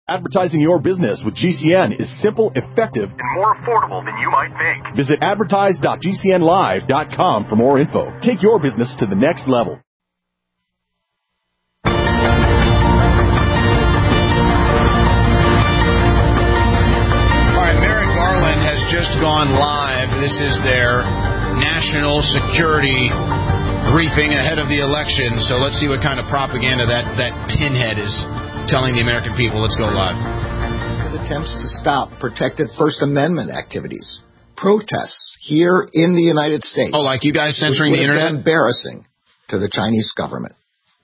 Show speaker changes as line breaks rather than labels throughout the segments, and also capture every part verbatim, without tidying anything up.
Advertising your business with G C N is simple, effective,
and more affordable than you might think.
Visit advertise dot g c n live dot com for more info. Take your business to the next level.
All right, Merrick Garland has just gone live. This is their national security briefing ahead of the election. So let's see what kind of propaganda that, that pinhead is telling the American people. Let's go live.
Attempts to stop protected First Amendment activities, protests here in the United States.
Oh, like you guys censoring the internet?
Embarrassing to the Chinese government.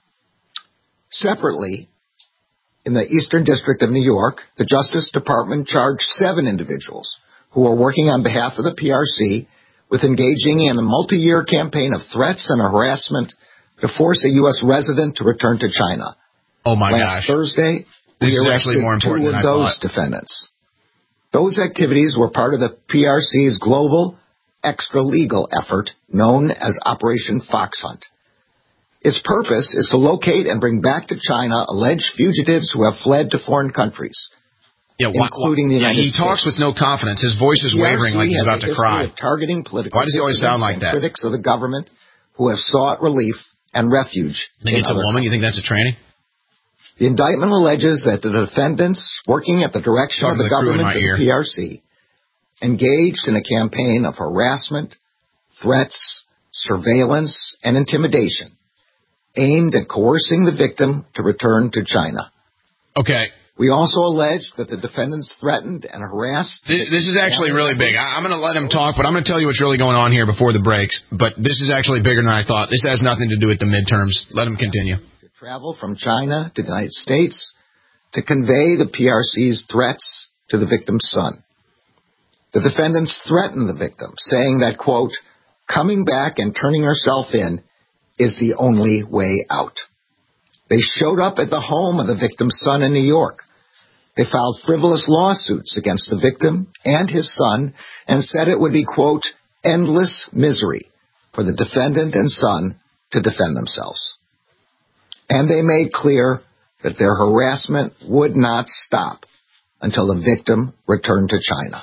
Separately, in the Eastern District of New York, the Justice Department charged seven individuals who are working on behalf of the P R C with engaging in a multi-year campaign of threats and harassment to force a U S resident to return to China.
Oh, my
Last
gosh.
Thursday,
this
we
is
arrested
actually more important
two
than
of
I
those
thought.
defendants. Those activities were part of the P R C's global extra-legal effort known as Operation Fox Hunt. Its purpose is to locate and bring back to China alleged fugitives who have fled to foreign countries,
yeah, why,
including the
yeah,
United
he
States.
He talks with no confidence. His voice is
P R C
wavering like he's about to cry.
Of targeting political
Why does he always sound like
and
that?
Critics of the government who have sought relief and refuge.
You think it's a woman? You think that's a tranny?
The indictment alleges that the defendants, working at the direction
Talk
of
the
the,
crew in
government
my
of
ear.
the P R C, engaged in a campaign of harassment, threats, surveillance, and intimidation aimed at coercing the victim to return to China.
Okay.
We also allege that the defendants threatened and harassed...
This, this is actually really big. I, I'm going to let him talk, but I'm going to tell you what's really going on here before the breaks. But this is actually bigger than I thought. This has nothing to do with the midterms. Let him continue.
Travel from China to the United States to convey the P R C's threats to the victim's son. The defendants threatened the victim, saying that, quote, coming back and turning herself in is the only way out. They showed up at the home of the victim's son in New York. They filed frivolous lawsuits against the victim and his son and said it would be, quote, endless misery for the defendant and son to defend themselves. And they made clear that their harassment would not stop until the victim returned to China.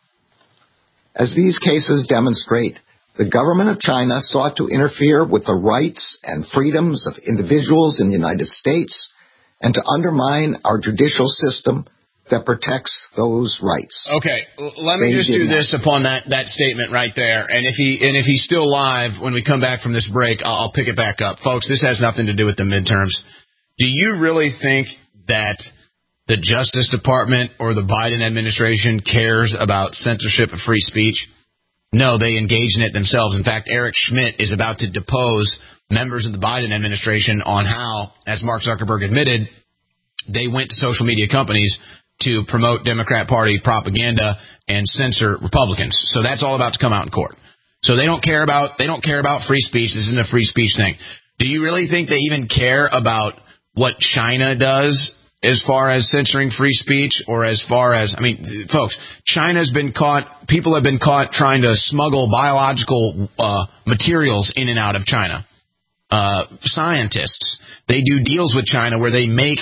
As these cases demonstrate, the government of China sought to interfere with the rights and freedoms of individuals in the United States and to undermine our judicial system that protects those rights.
Okay, let me they just do this not. upon that, that statement right there. And if he and if he's still live when we come back from this break, I'll, I'll pick it back up. Folks, this has nothing to do with the midterms. Do you really think that the Justice Department or the Biden administration cares about censorship of free speech? No, they engage in it themselves. In fact, Eric Schmidt is about to depose members of the Biden administration on how, as Mark Zuckerberg admitted, they went to social media companies to promote Democrat Party propaganda and censor Republicans. So that's all about to come out in court. So they don't care about they don't care about free speech. This isn't a free speech thing. Do you really think they even care about what China does as far as censoring free speech, or as far as, I mean, folks, China's been caught, people have been caught trying to smuggle biological uh, materials in and out of China. Uh, scientists, they do deals with China where they make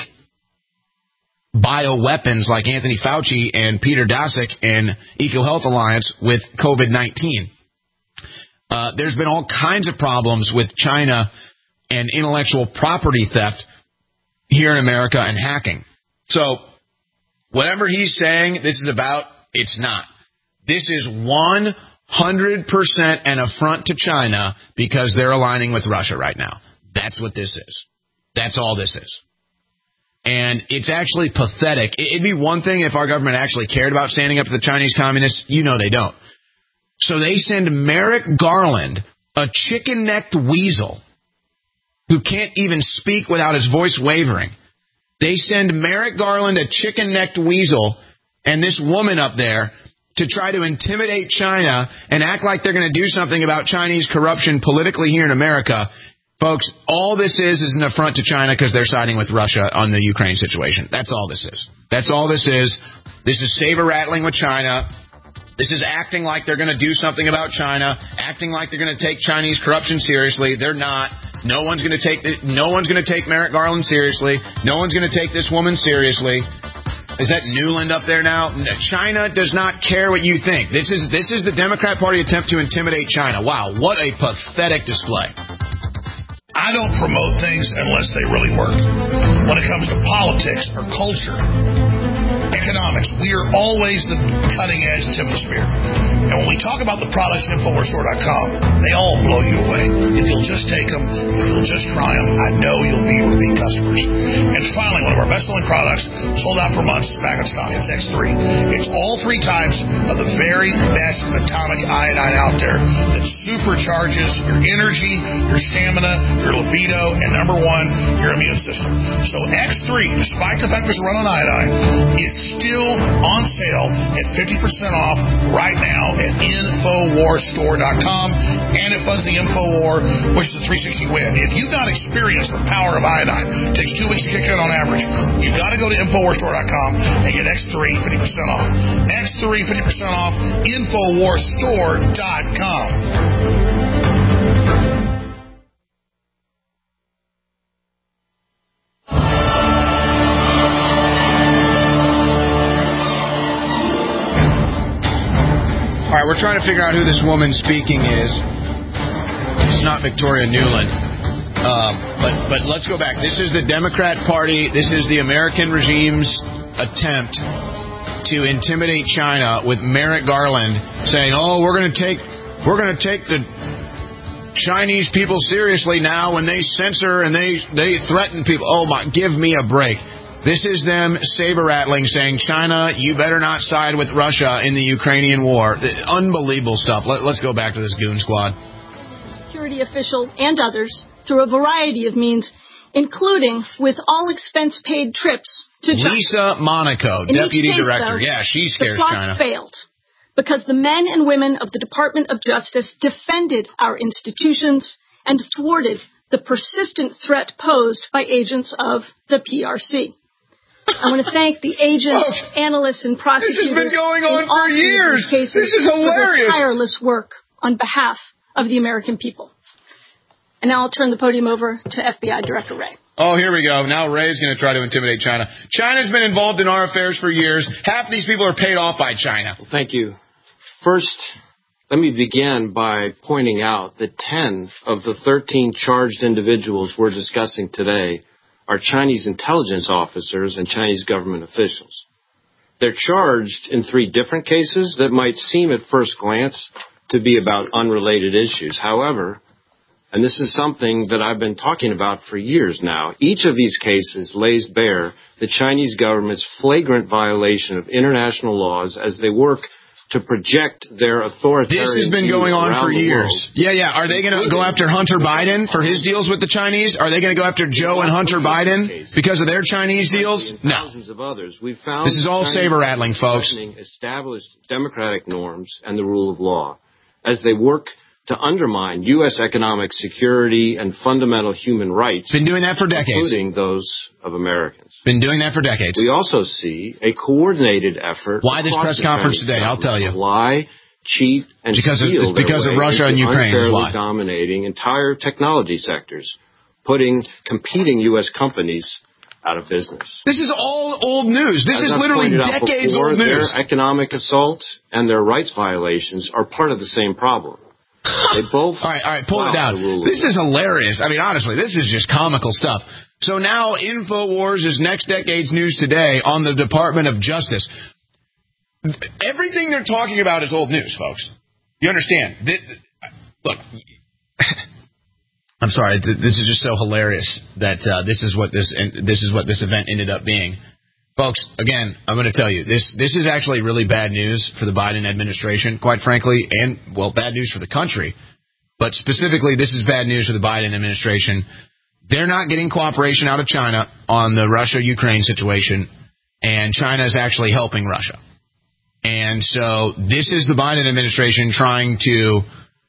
bioweapons like Anthony Fauci and Peter Daszak and EcoHealth Alliance with COVID nineteen. Uh, there's been all kinds of problems with China and intellectual property theft here in America and hacking. So whatever he's saying this is about, it's not. This is one hundred percent an affront to China because they're aligning with Russia right now. That's what this is. That's all this is. And it's actually pathetic. It'd be one thing if our government actually cared about standing up to the Chinese communists. You know they don't. So they send Merrick Garland, a chicken-necked weasel who can't even speak without his voice wavering. They send Merrick Garland, a chicken-necked weasel, and this woman up there to try to intimidate China and act like they're going to do something about Chinese corruption politically here in America. Folks, all this is is an affront to China because they're siding with Russia on the Ukraine situation. That's all this is. That's all this is. This is saber-rattling with China. This is acting like they're going to do something about China, acting like they're going to take Chinese corruption seriously. They're not. No one's going to take the, no one's going to take Merrick Garland seriously. No one's going to take this woman seriously. Is that Newland up there now? China does not care what you think. This is this is the Democrat Party attempt to intimidate China. Wow, what a pathetic display.
I don't promote things unless they really work. When it comes to politics or culture, economics, we are always the cutting edge tip of the spear. And when we talk about the products at Infowars Store dot com, they all blow you away. If you'll just take them, if you'll just try them, I know you'll be repeat customers. And finally, one of our best-selling products, sold out for months, back in stock. It's X three. It's all three types of the very best atomic iodine out there that supercharges your energy, your stamina, your libido, and number one, your immune system. So X three, despite the fact there's a run on iodine, is still on sale at fifty percent off right now at Infowars Store dot com, and it funds the InfoWar, which is a three sixty win. If you've not experienced the power of iodine, it takes two weeks to kick in on average, you've got to go to Infowars Store dot com and get X three fifty percent off. X three fifty percent off, Infowars Store dot com.
All right, we're trying to figure out who this woman speaking is. It's not Victoria Newland. Um, but but let's go back. This is the Democrat Party. This is the American regime's attempt to intimidate China with Merrick Garland saying, "Oh, we're going to take we're going to take the Chinese people seriously now when they censor and they they threaten people." Oh my, give me a break. This is them saber-rattling, saying, China, you better not side with Russia in the Ukrainian war. Unbelievable stuff. Let, let's go back to this goon squad.
Security official and others through a variety of means, including with all expense-paid trips to China.
Lisa Monaco,
in
deputy
case,
director.
Though,
yeah, she scares
the plots
China.
failed because the men and women of the Department of Justice defended our institutions and thwarted the persistent threat posed by agents of the P R C. I want to thank the agents, oh, analysts, and prosecutors.
This has been going on for years.
Cases
this is hilarious.
For their tireless work on behalf of the American people. And now I'll turn the podium over to F B I Director Wray.
Oh, here we go. Now Ray's going to try to intimidate China. China's been involved in our affairs for years. Half of these people are paid off by China.
Well, thank you. First, let me begin by pointing out that ten of the thirteen charged individuals we're discussing today are Chinese intelligence officers and Chinese government officials. They're charged in three different cases that might seem at first glance to be about unrelated issues. However, and this is something that I've been talking about for years now, each of these cases lays bare the Chinese government's flagrant violation of international laws as they work to project their authoritarian.
This has been going on for years.
World.
Yeah, yeah. Are they going to go after Hunter Biden for his deals with the Chinese? Are they going to go after Joe and Hunter Biden because of their Chinese deals? No.
Thousands of others. We've found
this is all saber-rattling, folks.
Established democratic norms and the rule of law as they work to undermine U S economic security and fundamental human rights.
Been doing that for decades.
Including those of Americans.
Been doing that for decades.
We also see a coordinated effort.
Why this press conference today? I'll tell you.
Lie, cheat, and
because
steal
of, because of Russia and Ukraine is why.
Dominating entire technology sectors, putting competing U S companies out of business.
This is all old news. This
As
is
I've
literally decades
before,
old news.
Their economic assault and their rights violations are part of the same problem. They both
all right, all right, pull it down. This is hilarious. I mean, honestly, this is just comical stuff. So now InfoWars is next decade's news today on the Department of Justice. Everything they're talking about is old news, folks. You understand? This, look, I'm sorry. This is just so hilarious that uh, this is what this this is what this event ended up being. Folks, again, I'm going to tell you, this this is actually really bad news for the Biden administration, quite frankly, and, well, bad news for the country. But specifically, this is bad news for the Biden administration. They're not getting cooperation out of China on the Russia-Ukraine situation, and China is actually helping Russia. And so this is the Biden administration trying to,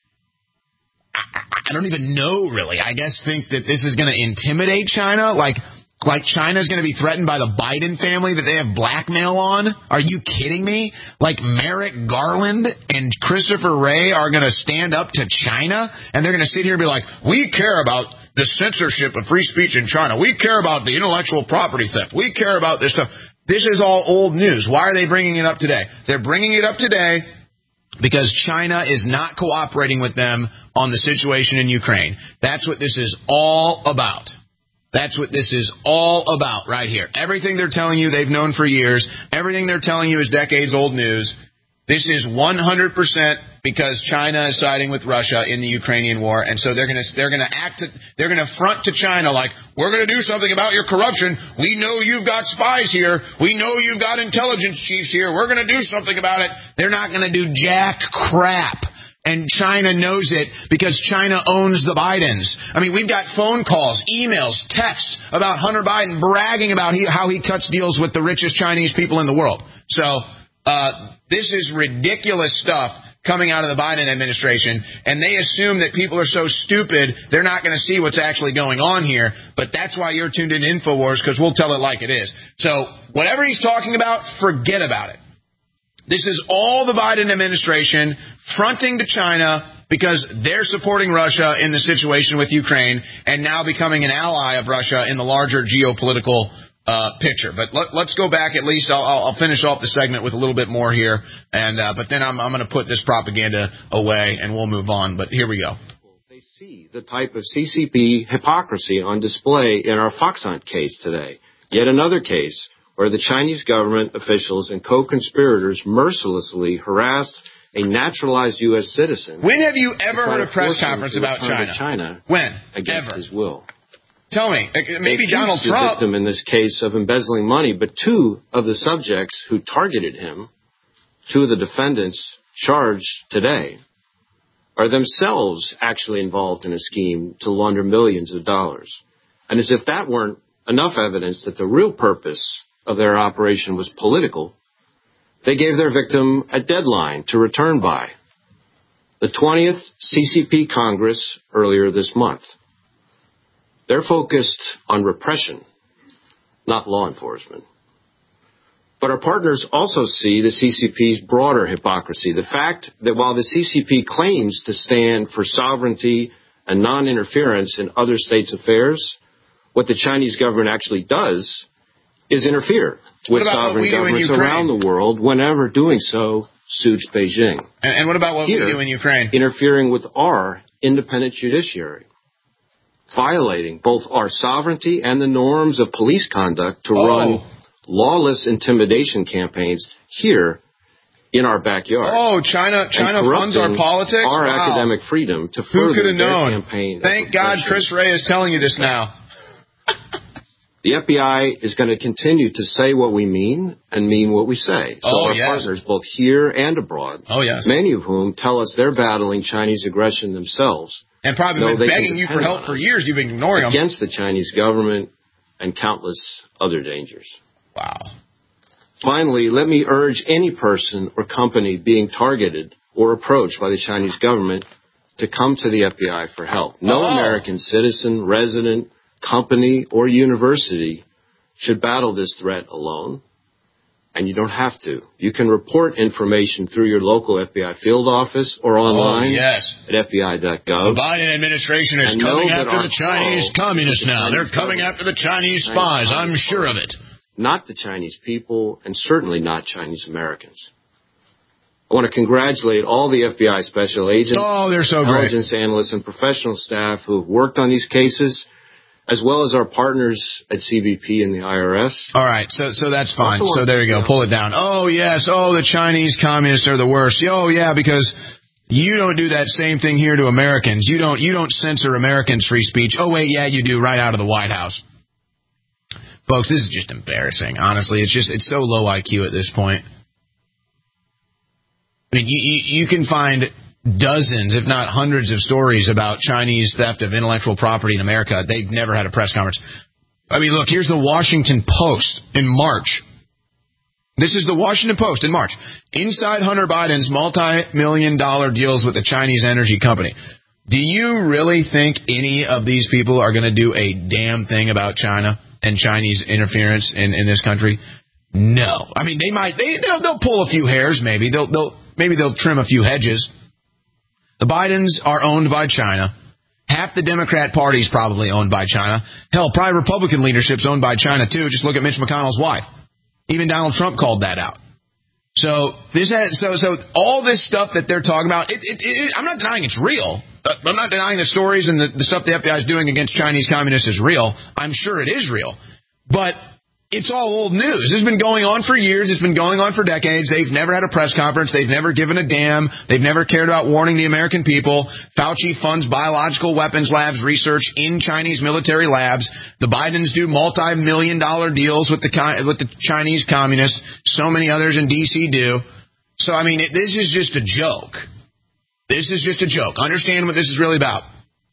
I don't even know, really, I guess think that this is going to intimidate China, like... Like China's going to be threatened by the Biden family that they have blackmail on? Are you kidding me? Like Merrick Garland and Christopher Wray are going to stand up to China and they're going to sit here and be like, we care about the censorship of free speech in China. We care about the intellectual property theft. We care about this stuff. This is all old news. Why are they bringing it up today? They're bringing it up today because China is not cooperating with them on the situation in Ukraine. That's what this is all about. That's what this is all about right here. Everything they're telling you they've known for years. Everything they're telling you is decades old news. This is one hundred percent because China is siding with Russia in the Ukrainian war, and so they're going to they're going to act to, they're going to front to China like, we're going to do something about your corruption. We know you've got spies here. We know you've got intelligence chiefs here. We're going to do something about it. They're not going to do jack crap. And China knows it because China owns the Bidens. I mean, we've got phone calls, emails, texts about Hunter Biden bragging about he, how he cuts deals with the richest Chinese people in the world. So uh, this is ridiculous stuff coming out of the Biden administration, and they assume that people are so stupid they're not going to see what's actually going on here. But that's why you're tuned in to InfoWars, because we'll tell it like it is. So whatever he's talking about, forget about it. This is all the Biden administration fronting to China because they're supporting Russia in the situation with Ukraine and now becoming an ally of Russia in the larger geopolitical uh, picture. But let, let's go back at least. I'll, I'll finish off the segment with a little bit more here, and uh, but then I'm, I'm going to put this propaganda away and we'll move on. But here we go.
They see the type of C C P hypocrisy on display in our Fox Hunt case today. Yet another case where the Chinese government officials and co-conspirators mercilessly harassed a naturalized U S citizen.
When have you ever heard a press conference about China?
China?
When?
Against
ever?
his will.
Tell me. Maybe Donald
the
Trump.
Victim in this case of embezzling money, but two of the subjects who targeted him, two of the defendants charged today, are themselves actually involved in a scheme to launder millions of dollars. And as if that weren't enough evidence that the real purpose of their operation was political, they gave their victim a deadline to return by, the twentieth C C P Congress earlier this month. They're focused on repression, not law enforcement. But our partners also see the C C P's broader hypocrisy, the fact that while the C C P claims to stand for sovereignty and non-interference in other states' affairs, what the Chinese government actually does is interfere with sovereign governments around the world whenever doing so suits Beijing.
And, and what about what
Here,
we do in Ukraine?
Interfering with our independent judiciary, violating both our sovereignty and the norms of police conduct to oh. run lawless intimidation campaigns here in our backyard.
Oh, China China funds our politics?
Our
wow.
academic freedom to further their
known?
campaign.
Thank God Chris Wray is telling you this now.
The F B I is going to continue to say what we mean and mean what we say. So
oh,
our
yes.
partners, both here and abroad,
oh, yes.
many of whom tell us they're battling Chinese aggression themselves.
And probably been begging you for help for years. You've been ignoring them.
Against the Chinese government and countless other dangers.
Wow.
Finally, let me urge any person or company being targeted or approached by the Chinese government to come to the F B I for help. No
oh.
American citizen, resident, company, or university should battle this threat alone, and you don't have to. You can report information through your local F B I field office or online
oh, yes.
at F B I dot gov.
The Biden administration is
and
coming after the Chinese
call,
communists
the
now.
Chinese
They're coming after the Chinese spies.
Chinese
I'm sure of it.
Not the Chinese people, and certainly not Chinese Americans. I want to congratulate all the F B I special agents,
oh, they're so
intelligence
great.
analysts, and professional staff who have worked on these cases, as well as our partners at C B P and the I R S.
All right, so so that's fine. So there you go. Pull it down. Oh, yes. Oh, the Chinese communists are the worst. Oh, yeah, because you don't do that same thing here to Americans. You don't you don't censor Americans' free speech. Oh, wait, yeah, you do, right out of the White House. Folks, this is just embarrassing. Honestly, it's just it's so low I Q at this point. I mean, you, you, you can find dozens, if not hundreds, of stories about Chinese theft of intellectual property in America. They've never had a press conference. I mean, look, here's the Washington Post in March. This is the Washington Post in March. Inside Hunter Biden's multi-million dollar deals with the Chinese energy company. Do you really think any of these people are going to do a damn thing about China and Chinese interference in, in this country? No. I mean, they might. They, they'll, they'll pull a few hairs, maybe. They'll, they'll maybe they'll trim a few hedges. The Bidens are owned by China. Half the Democrat Party is probably owned by China. Hell, probably Republican leadership's owned by China, too. Just look at Mitch McConnell's wife. Even Donald Trump called that out. So this has, so so all this stuff that they're talking about, it, it, it, I'm not denying it's real. I'm not denying the stories and the, the stuff the F B I is doing against Chinese communists is real. I'm sure it is real. But it's all old news. This has been going on for years. It's been going on for decades. They've never had a press conference. They've never given a damn. They've never cared about warning the American people. Fauci funds biological weapons labs research in Chinese military labs. The Bidens do multi-million dollar deals with the with the Chinese communists. So many others in D C do. So, I mean, it, this is just a joke. This is just a joke. Understand what this is really about.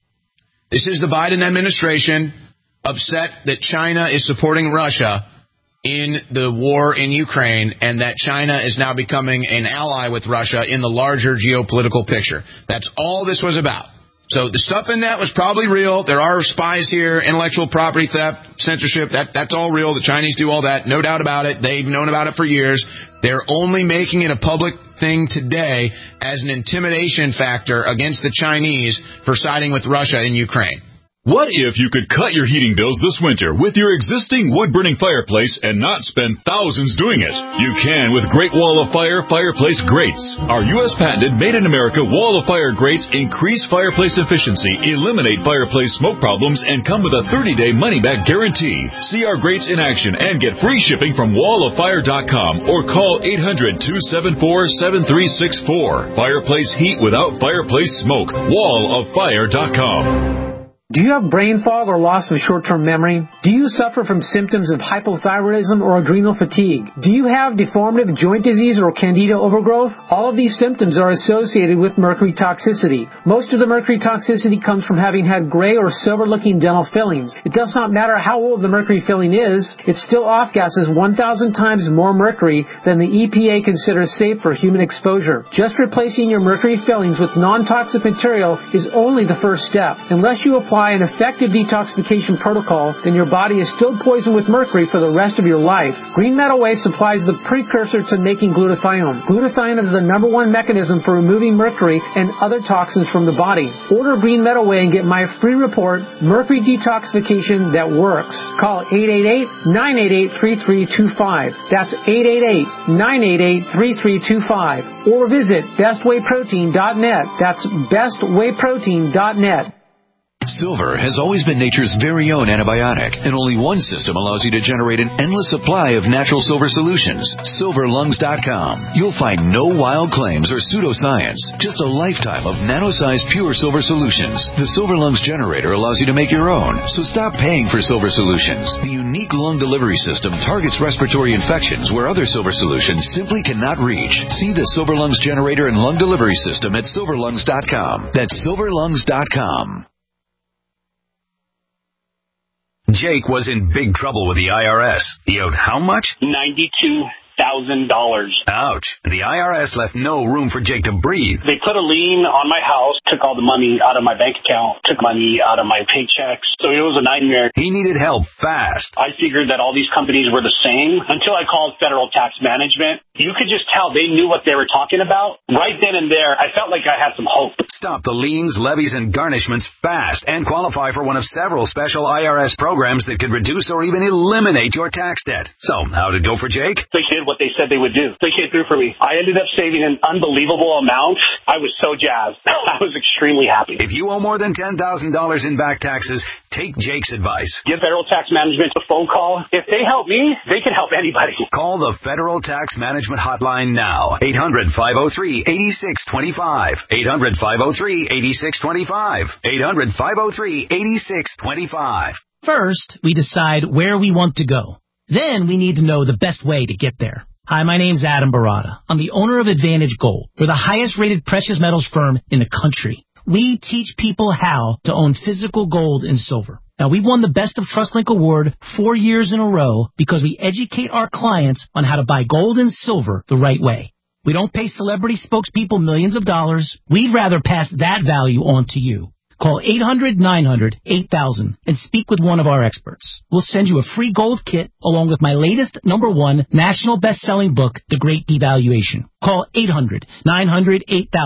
This is the Biden administration upset that China is supporting Russia in the war in Ukraine and that China is now becoming an ally with Russia in the larger geopolitical picture. That's all this was about. So the stuff in that was probably real. There are spies here, intellectual property theft, censorship. That That's all real. The Chinese do all that. No doubt about it. They've known about it for years. They're only making it a public thing today as an intimidation factor against the Chinese for siding with Russia in Ukraine.
What if you could cut your heating bills this winter with your existing wood-burning fireplace and not spend thousands doing it? You can with Great Wall of Fire Fireplace Grates. Our U S patented made-in-America Wall of Fire grates increase fireplace efficiency, eliminate fireplace smoke problems, and come with a thirty-day money-back guarantee. See our grates in action and get free shipping from wall of fire dot com or call eight hundred, two seven four, seven three six four. Fireplace heat without fireplace smoke. wall of fire dot com.
Do you have brain fog or loss of short-term memory? Do you suffer from symptoms of hypothyroidism or adrenal fatigue? Do you have deformative joint disease or candida overgrowth? All of these symptoms are associated with mercury toxicity. Most of the mercury toxicity comes from having had gray or silver-looking dental fillings. It does not matter how old the mercury filling is, it still off-gases one thousand times more mercury than the E P A considers safe for human exposure. Just replacing your mercury fillings with non-toxic material is only the first step. Unless you apply an effective detoxification protocol, then your body is still poisoned with mercury for the rest of your life. Green Meadow Way supplies the precursor to making glutathione. Glutathione is the number one mechanism for removing mercury and other toxins from the body. Order Green Meadow Way and get my free report, Mercury Detoxification That Works. Call eight eight eight, nine eight eight, three three two five. That's eight eight eight, nine eight eight, three three two five. Or visit best way protein dot net. That's best way protein dot net.
Silver has always been nature's very own antibiotic, and only one system allows you to generate an endless supply of natural silver solutions. silver lungs dot com. You'll find no wild claims or pseudoscience, just a lifetime of nano-sized pure silver solutions. The Silver Lungs generator allows you to make your own, so stop paying for silver solutions. The unique lung delivery system targets respiratory infections where other silver solutions simply cannot reach. See the Silver Lungs generator and lung delivery system at silver lungs dot com. That's silver lungs dot com.
Jake was in big trouble with the I R S. He owed how much?
ninety-two thousand dollars.
Ouch. The I R S left no room for Jake to breathe.
They put a lien on my house, took all the money out of my bank account, took money out of my paychecks. So it was a nightmare.
He needed help fast.
I figured that all these companies were the same until I called Federal Tax Management. You could just tell they knew what they were talking about. Right then and there, I felt like I had some hope.
Stop the liens, levies, and garnishments fast and qualify for one of several special I R S programs that could reduce or even eliminate your tax debt. So, how'd it go for Jake?
They did what they said they would do. They came through for me. I ended up saving an unbelievable amount. I was so jazzed. I was extremely happy.
If you owe more than ten thousand dollars in back taxes, take Jake's advice.
Give Federal Tax Management a phone call. If they help me, they can help anybody.
Call the Federal Tax Management Hotline now. eight hundred, five oh three, eight six two five. eight hundred, five oh three, eight six two five. eight hundred, five oh three, eight six two five.
First, we decide where we want to go. Then we need to know the best way to get there. Hi, my name's Adam Barada. I'm the owner of Advantage Gold. We're the highest rated precious metals firm in the country. We teach people how to own physical gold and silver. Now, we've won the Best of TrustLink Award four years in a row because we educate our clients on how to buy gold and silver the right way. We don't pay celebrity spokespeople millions of dollars. We'd rather pass that value on to you. Call eight hundred, nine hundred, eight thousand and speak with one of our experts. We'll send you a free gold kit along with my latest number one national best-selling book, The Great Devaluation. Call eight hundred, nine hundred, eight thousand.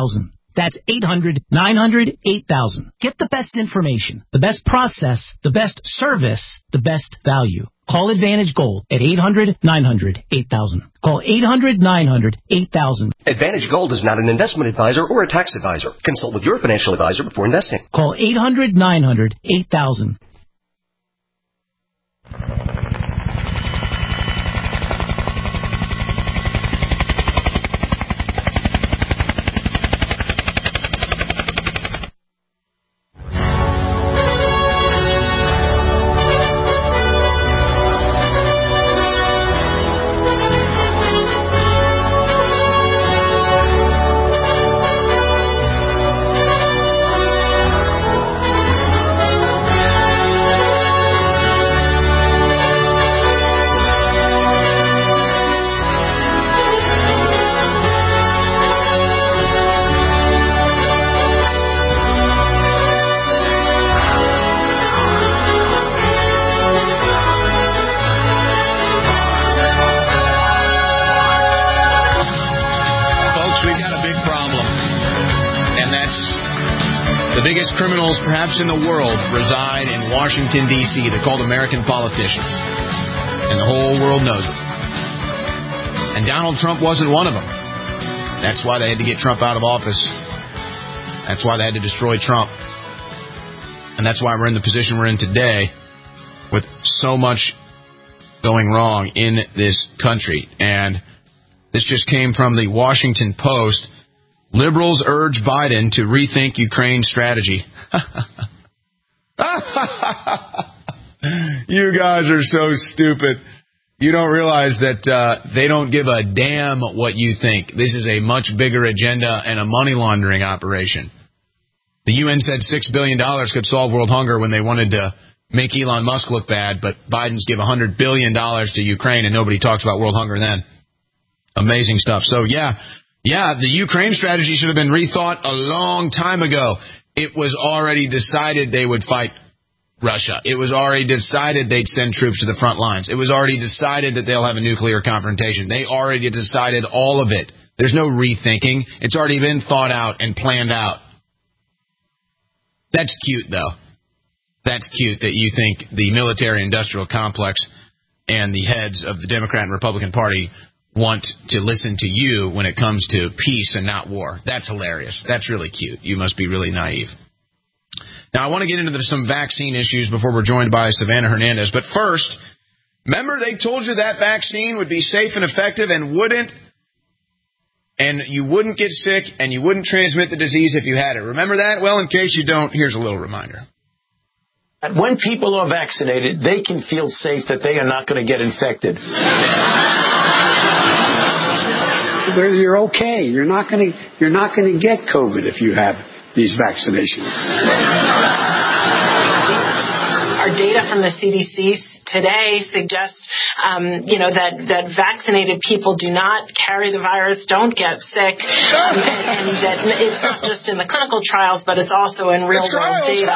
That's eight hundred, nine hundred, eight thousand. Get the best information, the best process, the best service, the best value. Call Advantage Gold at eight hundred, nine hundred, eight thousand. Call eight hundred, nine hundred, eight thousand.
Advantage Gold is not an investment advisor or a tax advisor. Consult with your financial advisor before investing.
Call eight hundred, nine hundred, eight thousand.
Criminals, perhaps in the world, reside in Washington, D C They're called American politicians. And the whole world knows it. And Donald Trump wasn't one of them. That's why they had to get Trump out of office. That's why they had to destroy Trump. And that's why we're in the position we're in today with so much going wrong in this country. And this just came from the Washington Post. Liberals urge Biden to rethink Ukraine strategy. You guys are so stupid. You don't realize that uh, they don't give a damn what you think. This is a much bigger agenda and a money laundering operation. The U N said six billion dollars could solve world hunger when they wanted to make Elon Musk look bad, but Biden's give one hundred billion dollars to Ukraine and nobody talks about world hunger then. Amazing stuff. So, yeah. Yeah, the Ukraine strategy should have been rethought a long time ago. It was already decided they would fight Russia. It was already decided they'd send troops to the front lines. It was already decided that they'll have a nuclear confrontation. They already decided all of it. There's no rethinking. It's already been thought out and planned out. That's cute, though. That's cute that you think the military-industrial complex and the heads of the Democrat and Republican Party want to listen to you when it comes to peace and not war. That's hilarious. That's really cute. You must be really naive. Now, I want to get into the, some vaccine issues before we're joined by Savannah Hernandez. But first, remember they told you that vaccine would be safe and effective and wouldn't, and you wouldn't get sick and you wouldn't transmit the disease if you had it. Remember that? Well, in case you don't, here's a little reminder.
When people are vaccinated, they can feel safe that they are not going to get infected.
You're okay. You're not going to you're not going to get COVID if you have these vaccinations.
Our data from the C D C today suggests, um, you know, that, that vaccinated people do not carry the virus, don't get sick, um, and, and that it's not just in the clinical trials, but it's also in real-world data.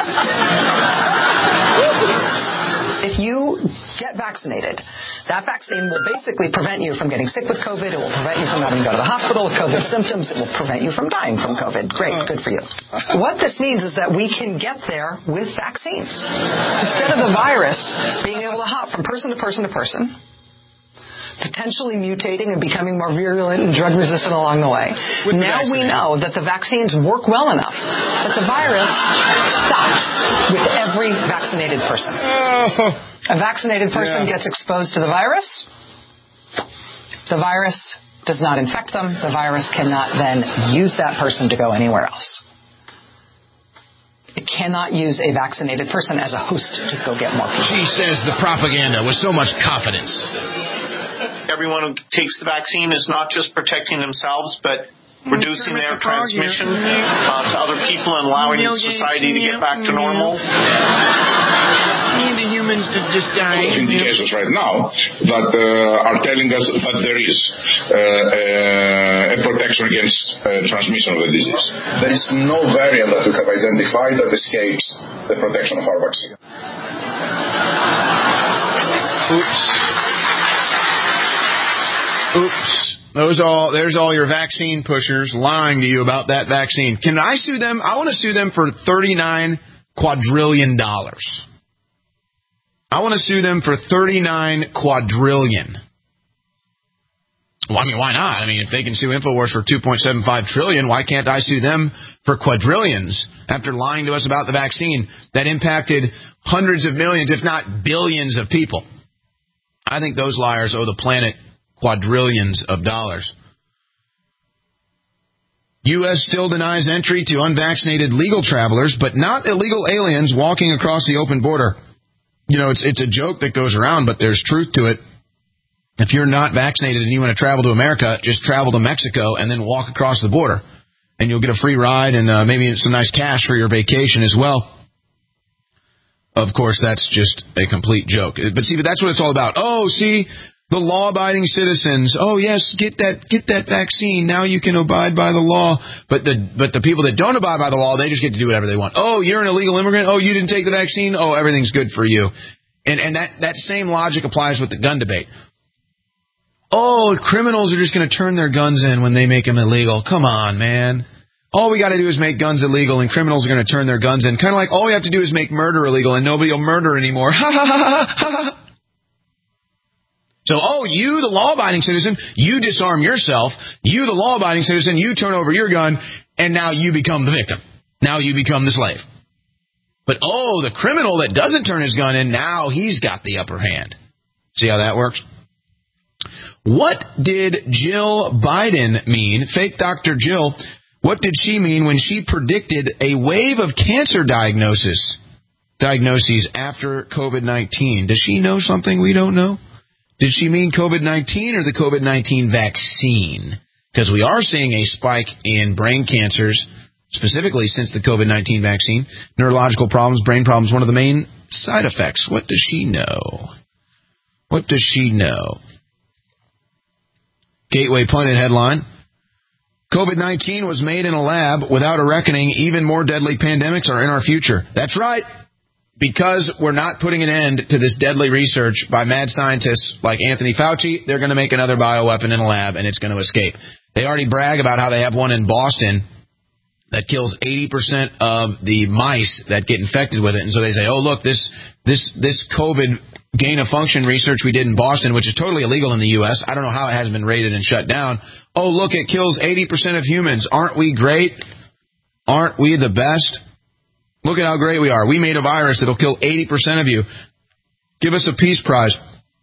If you get vaccinated, that vaccine will basically prevent you from getting sick with COVID. It will prevent you from having to go to the hospital with COVID symptoms. It will prevent you from dying from COVID. Great, good for you. What this means is that we can get there with vaccines. Instead of the virus being able to hop from person to person to person, potentially mutating and becoming more virulent and drug resistant along the way. Now we know that the vaccines work well enough that the virus stops with every vaccinated person. A vaccinated person yeah. gets exposed to the virus. The virus does not infect them. The virus cannot then use that person to go anywhere else. It cannot use a vaccinated person as a host to go get more people.
She says the propaganda with so much confidence.
Everyone who takes the vaccine is not just protecting themselves, but reducing their transmission uh, to other people and allowing society to get back to normal.
Need the humans to just die.
Indications right now that uh, are telling us that there is uh, uh, a protection against uh, transmission of the disease. There is no variant that we have identified that escapes the protection of our vaccine.
Oops. Oops. Those all there's all your vaccine pushers lying to you about that vaccine. Can I sue them? I want to sue them for thirty-nine quadrillion dollars. I want to sue them for thirty-nine quadrillion. Well, I mean, why not? I mean, if they can sue InfoWars for two point seven five trillion, why can't I sue them for quadrillions after lying to us about the vaccine that impacted hundreds of millions, if not billions of people? I think those liars owe the planet quadrillions of dollars. U S still denies entry to unvaccinated legal travelers, but not illegal aliens walking across the open border. You know, it's it's a joke that goes around, but there's truth to it. If you're not vaccinated and you want to travel to America, just travel to Mexico and then walk across the border. And you'll get a free ride and uh, maybe some nice cash for your vacation as well. Of course, that's just a complete joke. But see, but that's what it's all about. Oh, see, the law-abiding citizens. Oh, yes, get that get that vaccine. Now you can abide by the law. But the but the people that don't abide by the law, they just get to do whatever they want. Oh, you're an illegal immigrant. Oh, you didn't take the vaccine. Oh, everything's good for you. And and that, that same logic applies with the gun debate. Oh, criminals are just going to turn their guns in when they make them illegal. Come on, man. All we got to do is make guns illegal, and criminals are going to turn their guns in. Kind of like all we have to do is make murder illegal, and nobody will murder anymore. Ha, ha, ha, ha, ha. So, oh, you, the law-abiding citizen, you disarm yourself. You, the law-abiding citizen, you turn over your gun, and now you become the victim. Now you become the slave. But, oh, the criminal that doesn't turn his gun in, now he's got the upper hand. See how that works? What did Jill Biden mean, fake Doctor Jill, what did she mean when she predicted a wave of cancer diagnosis, diagnoses after COVID nineteen? Does she know something we don't know? Did she mean COVID nineteen or the COVID nineteen vaccine? Because we are seeing a spike in brain cancers, specifically since the COVID nineteen vaccine. Neurological problems, brain problems, one of the main side effects. What does she know? What does she know? Gateway Pundit headline, COVID nineteen was made in a lab. Without a reckoning, even more deadly pandemics are in our future. That's right. Because we're not putting an end to this deadly research by mad scientists like Anthony Fauci, they're going to make another bioweapon in a lab, and it's going to escape. They already brag about how they have one in Boston that kills eighty percent of the mice that get infected with it. And so they say, oh, look, this this this COVID gain-of-function research we did in Boston, which is totally illegal in the U S. I don't know how it hasn't been raided and shut down. Oh, look, it kills eighty percent of humans. Aren't we great? Aren't we the best? Look at how great we are. We made a virus that'll kill eighty percent of you. Give us a peace prize.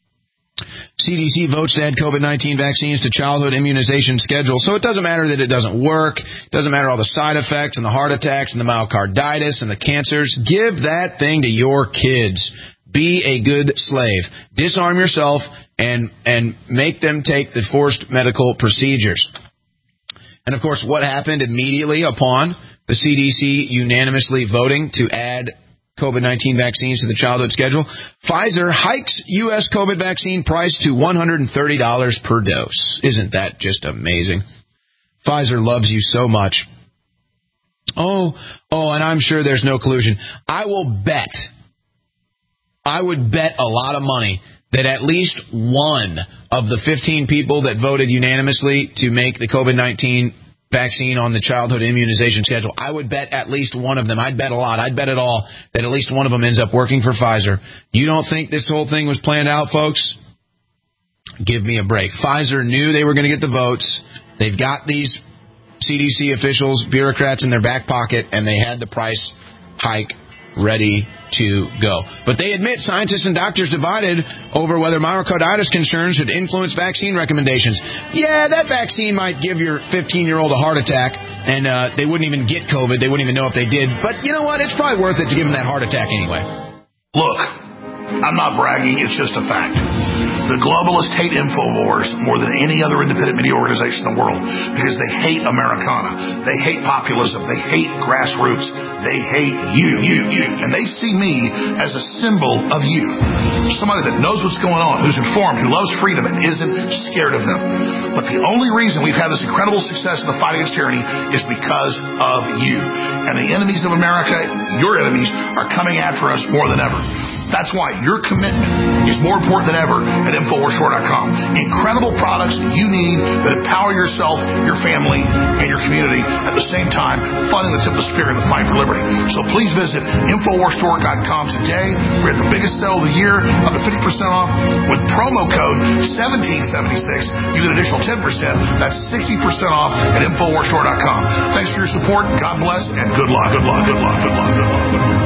C D C votes to add COVID nineteen vaccines to childhood immunization schedule. So it doesn't matter that it doesn't work. It doesn't matter all the side effects and the heart attacks and the myocarditis and the cancers. Give that thing to your kids. Be a good slave. Disarm yourself and and make them take the forced medical procedures. And, of course, what happened immediately upon the C D C unanimously voting to add COVID nineteen vaccines to the childhood schedule? Pfizer hikes U S COVID vaccine price to one hundred thirty dollars per dose. Isn't that just amazing? Pfizer loves you so much. Oh, oh, and I'm sure there's no collusion. I will bet, I would bet a lot of money that at least one of the fifteen people that voted unanimously to make the COVID nineteen vaccine on the childhood immunization schedule, I would bet at least one of them, I'd bet a lot, I'd bet it all, that at least one of them ends up working for Pfizer. You don't think this whole thing was planned out, folks? Give me a break. Pfizer knew they were going to get the votes. They've got these C D C officials, bureaucrats in their back pocket, and they had the price hike ready to go. But they admit scientists and doctors divided over whether myocarditis concerns should influence vaccine recommendations. Yeah, that vaccine might give your fifteen-year-old a heart attack, and uh, they wouldn't even get COVID. They wouldn't even know if they did. But you know what? It's probably worth it to give them that heart attack anyway.
Look, I'm not bragging. It's just a fact. The globalists hate InfoWars more than any other independent media organization in the world because they hate Americana. They hate populism. They hate grassroots. They hate you, you, you. And they see me as a symbol of you. Somebody that knows what's going on, who's informed, who loves freedom, and isn't scared of them. But the only reason we've had this incredible success in the fight against tyranny is because of you. And the enemies of America, your enemies, are coming after us more than ever. That's why your commitment is more important than ever at Infowars Store dot com. Incredible products that you need that empower yourself, your family, and your community at the same time funding the tip of the spear in the fight for liberty. So please visit Infowars Store dot com today. We're at the biggest sale of the year, up to fifty percent off. With promo code seventeen seventy-six, you get an additional ten percent. That's sixty percent off at Infowars Store dot com. Thanks for your support. God bless, and good luck, good luck, good luck, good luck, good luck, good luck.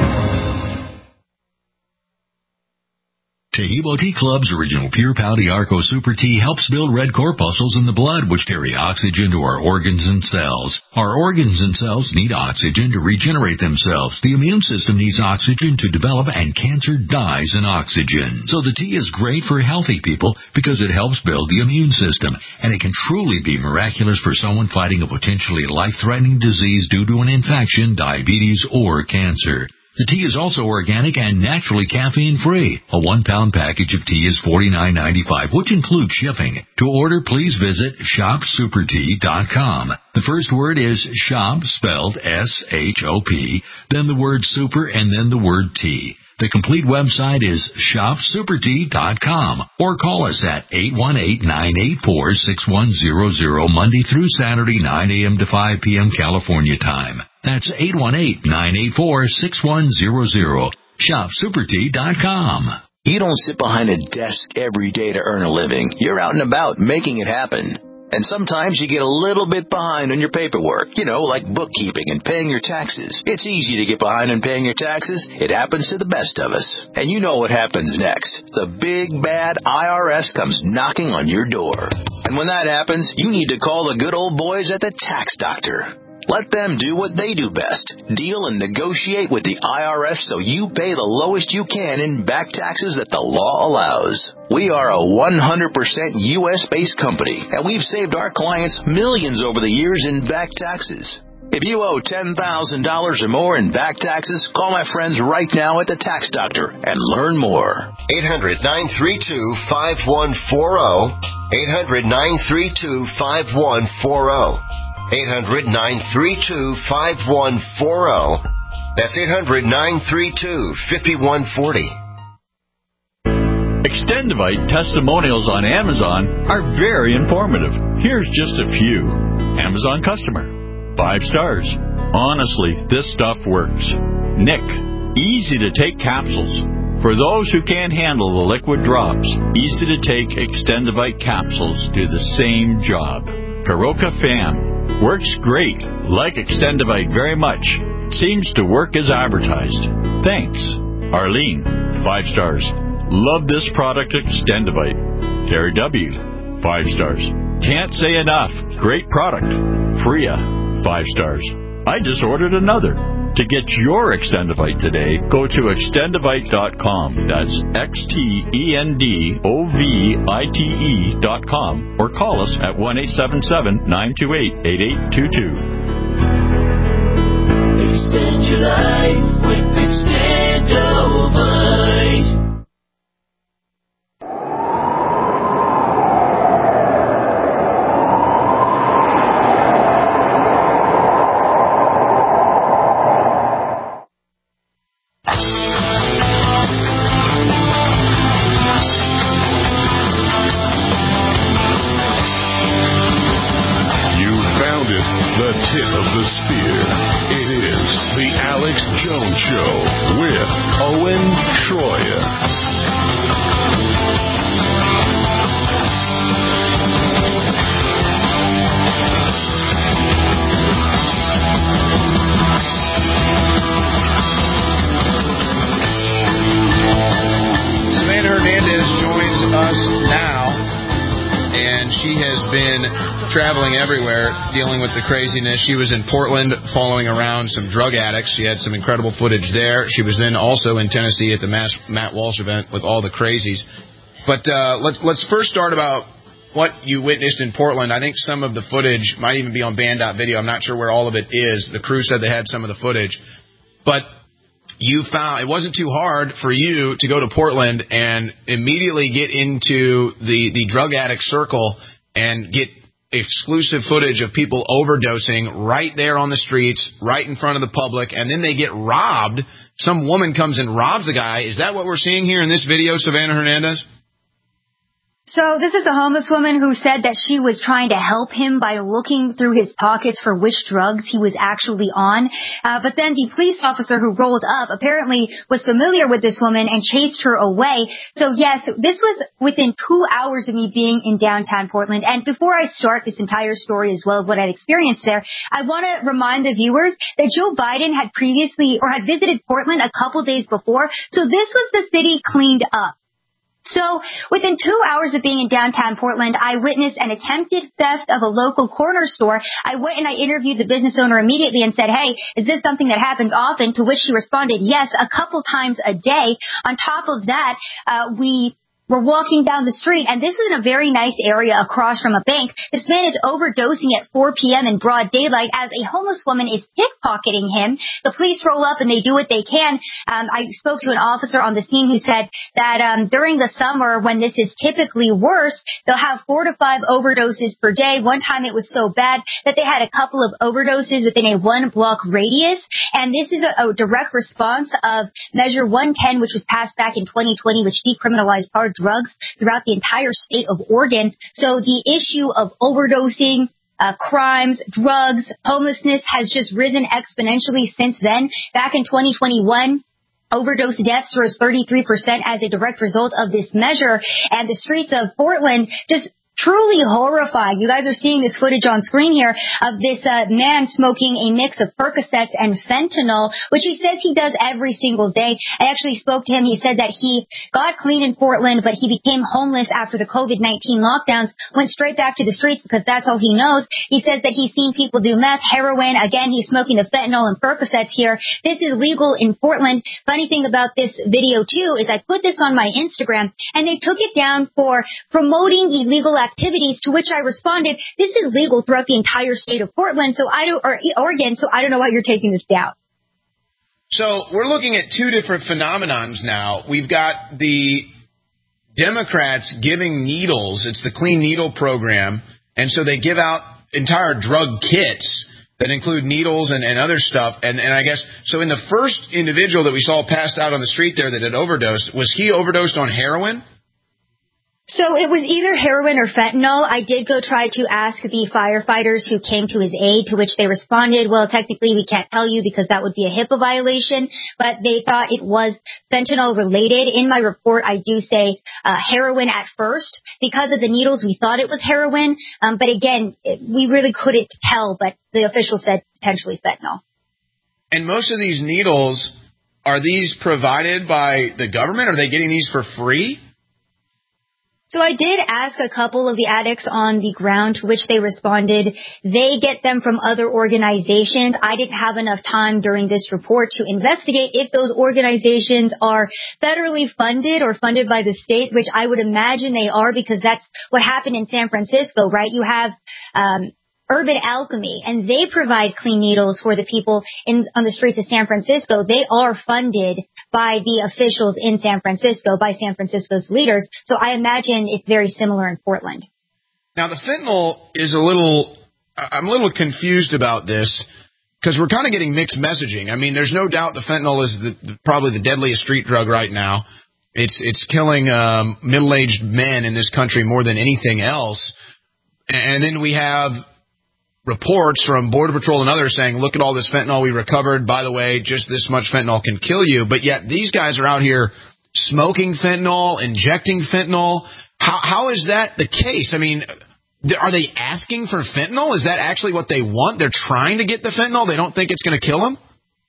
Taheebo Tea Club's original Pure Pouty Arco Super Tea helps build red corpuscles in the blood, which carry oxygen to our organs and cells. Our organs and cells need oxygen to regenerate themselves. The immune system needs oxygen to develop, and cancer dies in oxygen. So the tea is great for healthy people because it helps build the immune system, and it can truly be miraculous for someone fighting a potentially life-threatening disease due to an infection, diabetes, or cancer. The tea is also organic and naturally caffeine-free. A one-pound package of tea is forty-nine ninety-five, which includes shipping. To order, please visit shop super tea dot com. The first word is shop, spelled S H O P, then the word super, and then the word tea. The complete website is shop super tea dot com, or call us at eight one eight, nine eight four, six one zero zero Monday through Saturday, nine a.m. to five p.m. California time. That's eight one eight, nine eight four, six one zero zero. shop super tea dot com.
You don't sit behind a desk every day to earn a living. You're out and about making it happen. And sometimes you get a little bit behind on your paperwork, you know, like bookkeeping and paying your taxes. It's easy to get behind on paying your taxes. It happens to the best of us. And you know what happens next. The big, bad I R S comes knocking on your door. And when that happens, you need to call the good old boys at the Tax Doctor. Let them do what they do best. Deal and negotiate with the I R S so you pay the lowest you can in back taxes that the law allows. We are a one hundred percent U S-based company, and we've saved our clients millions over the years in back taxes. If you owe ten thousand dollars or more in back taxes, call my friends right now at the Tax Doctor and learn more.
eight hundred, nine three two, five one four zero. eight hundred, nine three two, five one four zero. eight hundred, nine three two, five one four zero. That's eight hundred, nine three two, five one four zero.
Extendivite testimonials on Amazon are very informative. Here's just a few. Amazon customer. Five stars. Honestly, this stuff works. Nick. Easy to take capsules. For those who can't handle the liquid drops, easy to take Extendivite capsules do the same job. Karoka Fam. Works great. Like Extendivite very much. Seems to work as advertised. Thanks. Arlene. Five stars. Love this product, Extendivite. Terry W. Five stars. Can't say enough. Great product. Freya. Five stars. I just ordered another. To get your Extendivite today, go to extendivite dot com. That's X T E N D O V I T E dot com, or call us at one eight seven seven, nine two eight, eight eight two two.
Extend your life with Extendivite.
Traveling everywhere, dealing with the craziness. She was in Portland following around some drug addicts. She had some incredible footage there. She was then also in Tennessee at the Matt Walsh event with all the crazies. But uh, let's let's first start about what you witnessed in Portland. I think some of the footage might even be on Band dot video. I'm not sure where all of it is. The crew said they had some of the footage. But you found it wasn't too hard for you to go to Portland and immediately get into the, the drug addict circle and get exclusive footage of people overdosing right there on the streets, right in front of the public, and then they get robbed. Some woman comes and robs the guy. Is that what we're seeing here in this video, Savannah Hernandez?
So this is a homeless woman who said that she was trying to help him by looking through his pockets for which drugs he was actually on. Uh, but then the police officer who rolled up apparently was familiar with this woman and chased her away. So yes, this was within two hours of me being in downtown Portland. And before I start this entire story as well as what I've experienced there, I want to remind the viewers that Joe Biden had previously or had visited Portland a couple days before. So this was the city cleaned up. So within two hours of being in downtown Portland, I witnessed an attempted theft of a local corner store. I went and I interviewed the business owner immediately and said, hey, is this something that happens often? To which she responded, yes, a couple times a day. On top of that, uh, we We're walking down the street, and this is in a very nice area across from a bank. This man is overdosing at four p.m. in broad daylight as a homeless woman is pickpocketing him. The police roll up, and they do what they can. Um, I spoke to an officer on the scene who said that um, during the summer, when this is typically worse, they'll have four to five overdoses per day. One time it was so bad that they had a couple of overdoses within a one-block radius, and this is a, a direct response of Measure one ten, which was passed back in twenty twenty, which decriminalized hard drugs throughout the entire state of Oregon. So the issue of overdosing, uh, crimes, drugs, homelessness has just risen exponentially since then. Back in twenty twenty-one, overdose deaths rose thirty-three percent as a direct result of this measure. And the streets of Portland just truly horrifying. You guys are seeing this footage on screen here of this uh, man smoking a mix of Percocets and fentanyl, which he says he does every single day. I actually spoke to him. He said that he got clean in Portland, but he became homeless after the COVID nineteen lockdowns, went straight back to the streets because that's all he knows. He says that he's seen people do meth, heroin. Again, he's smoking the fentanyl and Percocets here. This is legal in Portland. Funny thing about this video, too, is I put this on my Instagram, and they took it down for promoting illegal activities. activities, to which I responded, this is legal throughout the entire state of Portland, so I don't, or Oregon, so I don't know why you're taking this down.
So we're looking at two different phenomenons now. We've got the Democrats giving needles. It's the Clean Needle program, and so they give out entire drug kits that include needles and, and other stuff. And, and I guess, so in the first individual that we saw passed out on the street there that had overdosed, was he overdosed on heroin?
So it was either heroin or fentanyl. I did go try to ask the firefighters who came to his aid, to which they responded, well, technically we can't tell you because that would be a HIPAA violation, but they thought it was fentanyl related. In my report, I do say uh, heroin at first. Because of the needles, we thought it was heroin, um, but again, it, we really couldn't tell, but the official said potentially fentanyl.
And most of these needles, are these provided by the government? Are they getting these for free?
So I did ask a couple of the addicts on the ground, to which they responded they get them from other organizations. I didn't have enough time during this report to investigate if those organizations are federally funded or funded by the state, which I would imagine they are, because that's what happened in San Francisco, right? You have um Urban Alchemy, and they provide clean needles for the people in on the streets of San Francisco. They are funded by the officials in San Francisco, by San Francisco's leaders. So I imagine it's very similar in Portland.
Now, the fentanyl is a little, I'm a little confused about this because we're kind of getting mixed messaging. I mean, there's no doubt the fentanyl is the, the, probably the deadliest street drug right now. It's, it's killing um, middle-aged men in this country more than anything else. And then we have reports from Border Patrol and others saying, look at all this fentanyl we recovered. By the way, just this much fentanyl can kill you. But yet these guys are out here smoking fentanyl, injecting fentanyl. How, how is that the case? I mean, are they asking for fentanyl? Is that actually what they want? They're trying to get the fentanyl? They don't think it's going to kill them?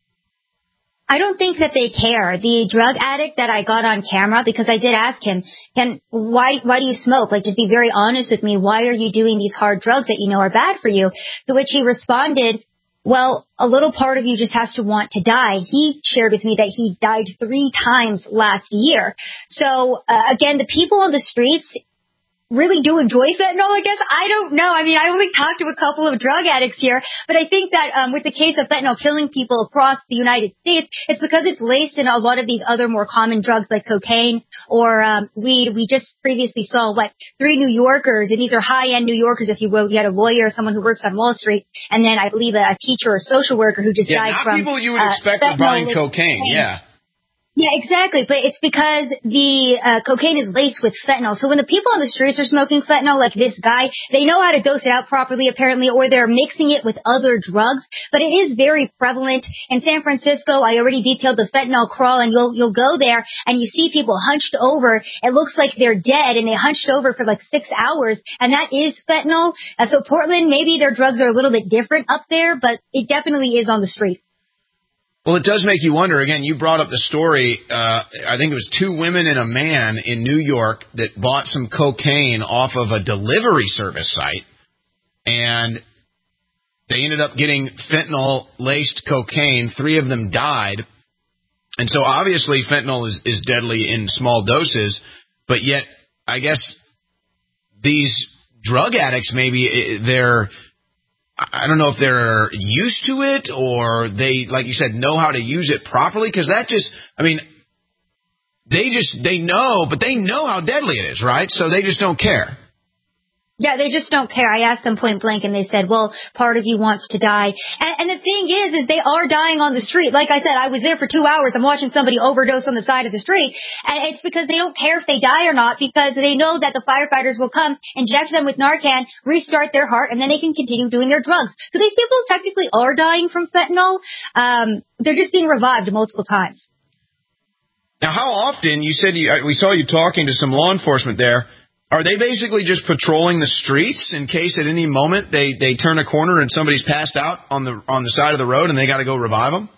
I don't think that they care. The drug addict that I got on camera, because I did ask him, "Can why why do you smoke? Like, just be very honest with me. Why are you doing these hard drugs that you know are bad for you?" To which he responded, well, a little part of you just has to want to die. He shared with me that he died three times last year. So, uh, again, the people on the streets, really do enjoy fentanyl, I guess. I don't know. I mean, I only talked to a couple of drug addicts here, but I think that um, with the case of fentanyl killing people across the United States, it's because it's laced in a lot of these other more common drugs like cocaine or um, weed. We just previously saw, what, three New Yorkers, and these are high-end New Yorkers, if you will. You had a lawyer, someone who works on Wall Street, and then I believe a, a teacher or social worker who just
yeah,
died
not
from
people you would
uh,
expect are buying cocaine, yeah.
Yeah, exactly. But it's because the uh, cocaine is laced with fentanyl. So when the people on the streets are smoking fentanyl, like this guy, they know how to dose it out properly, apparently, or they're mixing it with other drugs. But it is very prevalent. In San Francisco, I already detailed the fentanyl crawl, and you'll you'll go there, and you see people hunched over. It looks like they're dead, and they hunched over for like six hours, and that is fentanyl. Uh, so Portland, maybe their drugs are a little bit different up there, but it definitely is on the street.
Well, it does make you wonder. Again, you brought up the story, uh, I think it was two women and a man in New York that bought some cocaine off of a delivery service site, and they ended up getting fentanyl-laced cocaine. Three of them died. And so obviously fentanyl is, is deadly in small doses, but yet I guess these drug addicts, maybe they're... I don't know if they're used to it or they, like you said, know how to use it properly. Because that just, I mean, they just, they know, but they know how deadly it is, right? So they just don't care.
Yeah, they just don't care. I asked them point blank, and they said, well, part of you wants to die. And, and the thing is, is they are dying on the street. Like I said, I was there for two hours. I'm watching somebody overdose on the side of the street. And it's because they don't care if they die or not, because they know that the firefighters will come, inject them with Narcan, restart their heart, and then they can continue doing their drugs. So these people technically are dying from fentanyl. Um, they're just being revived multiple times.
Now, how often, you said you, we saw you talking to some law enforcement there. Are they basically just patrolling the streets in case at any moment they, they turn a corner and somebody's passed out on the on the side of the road and they got to go revive them?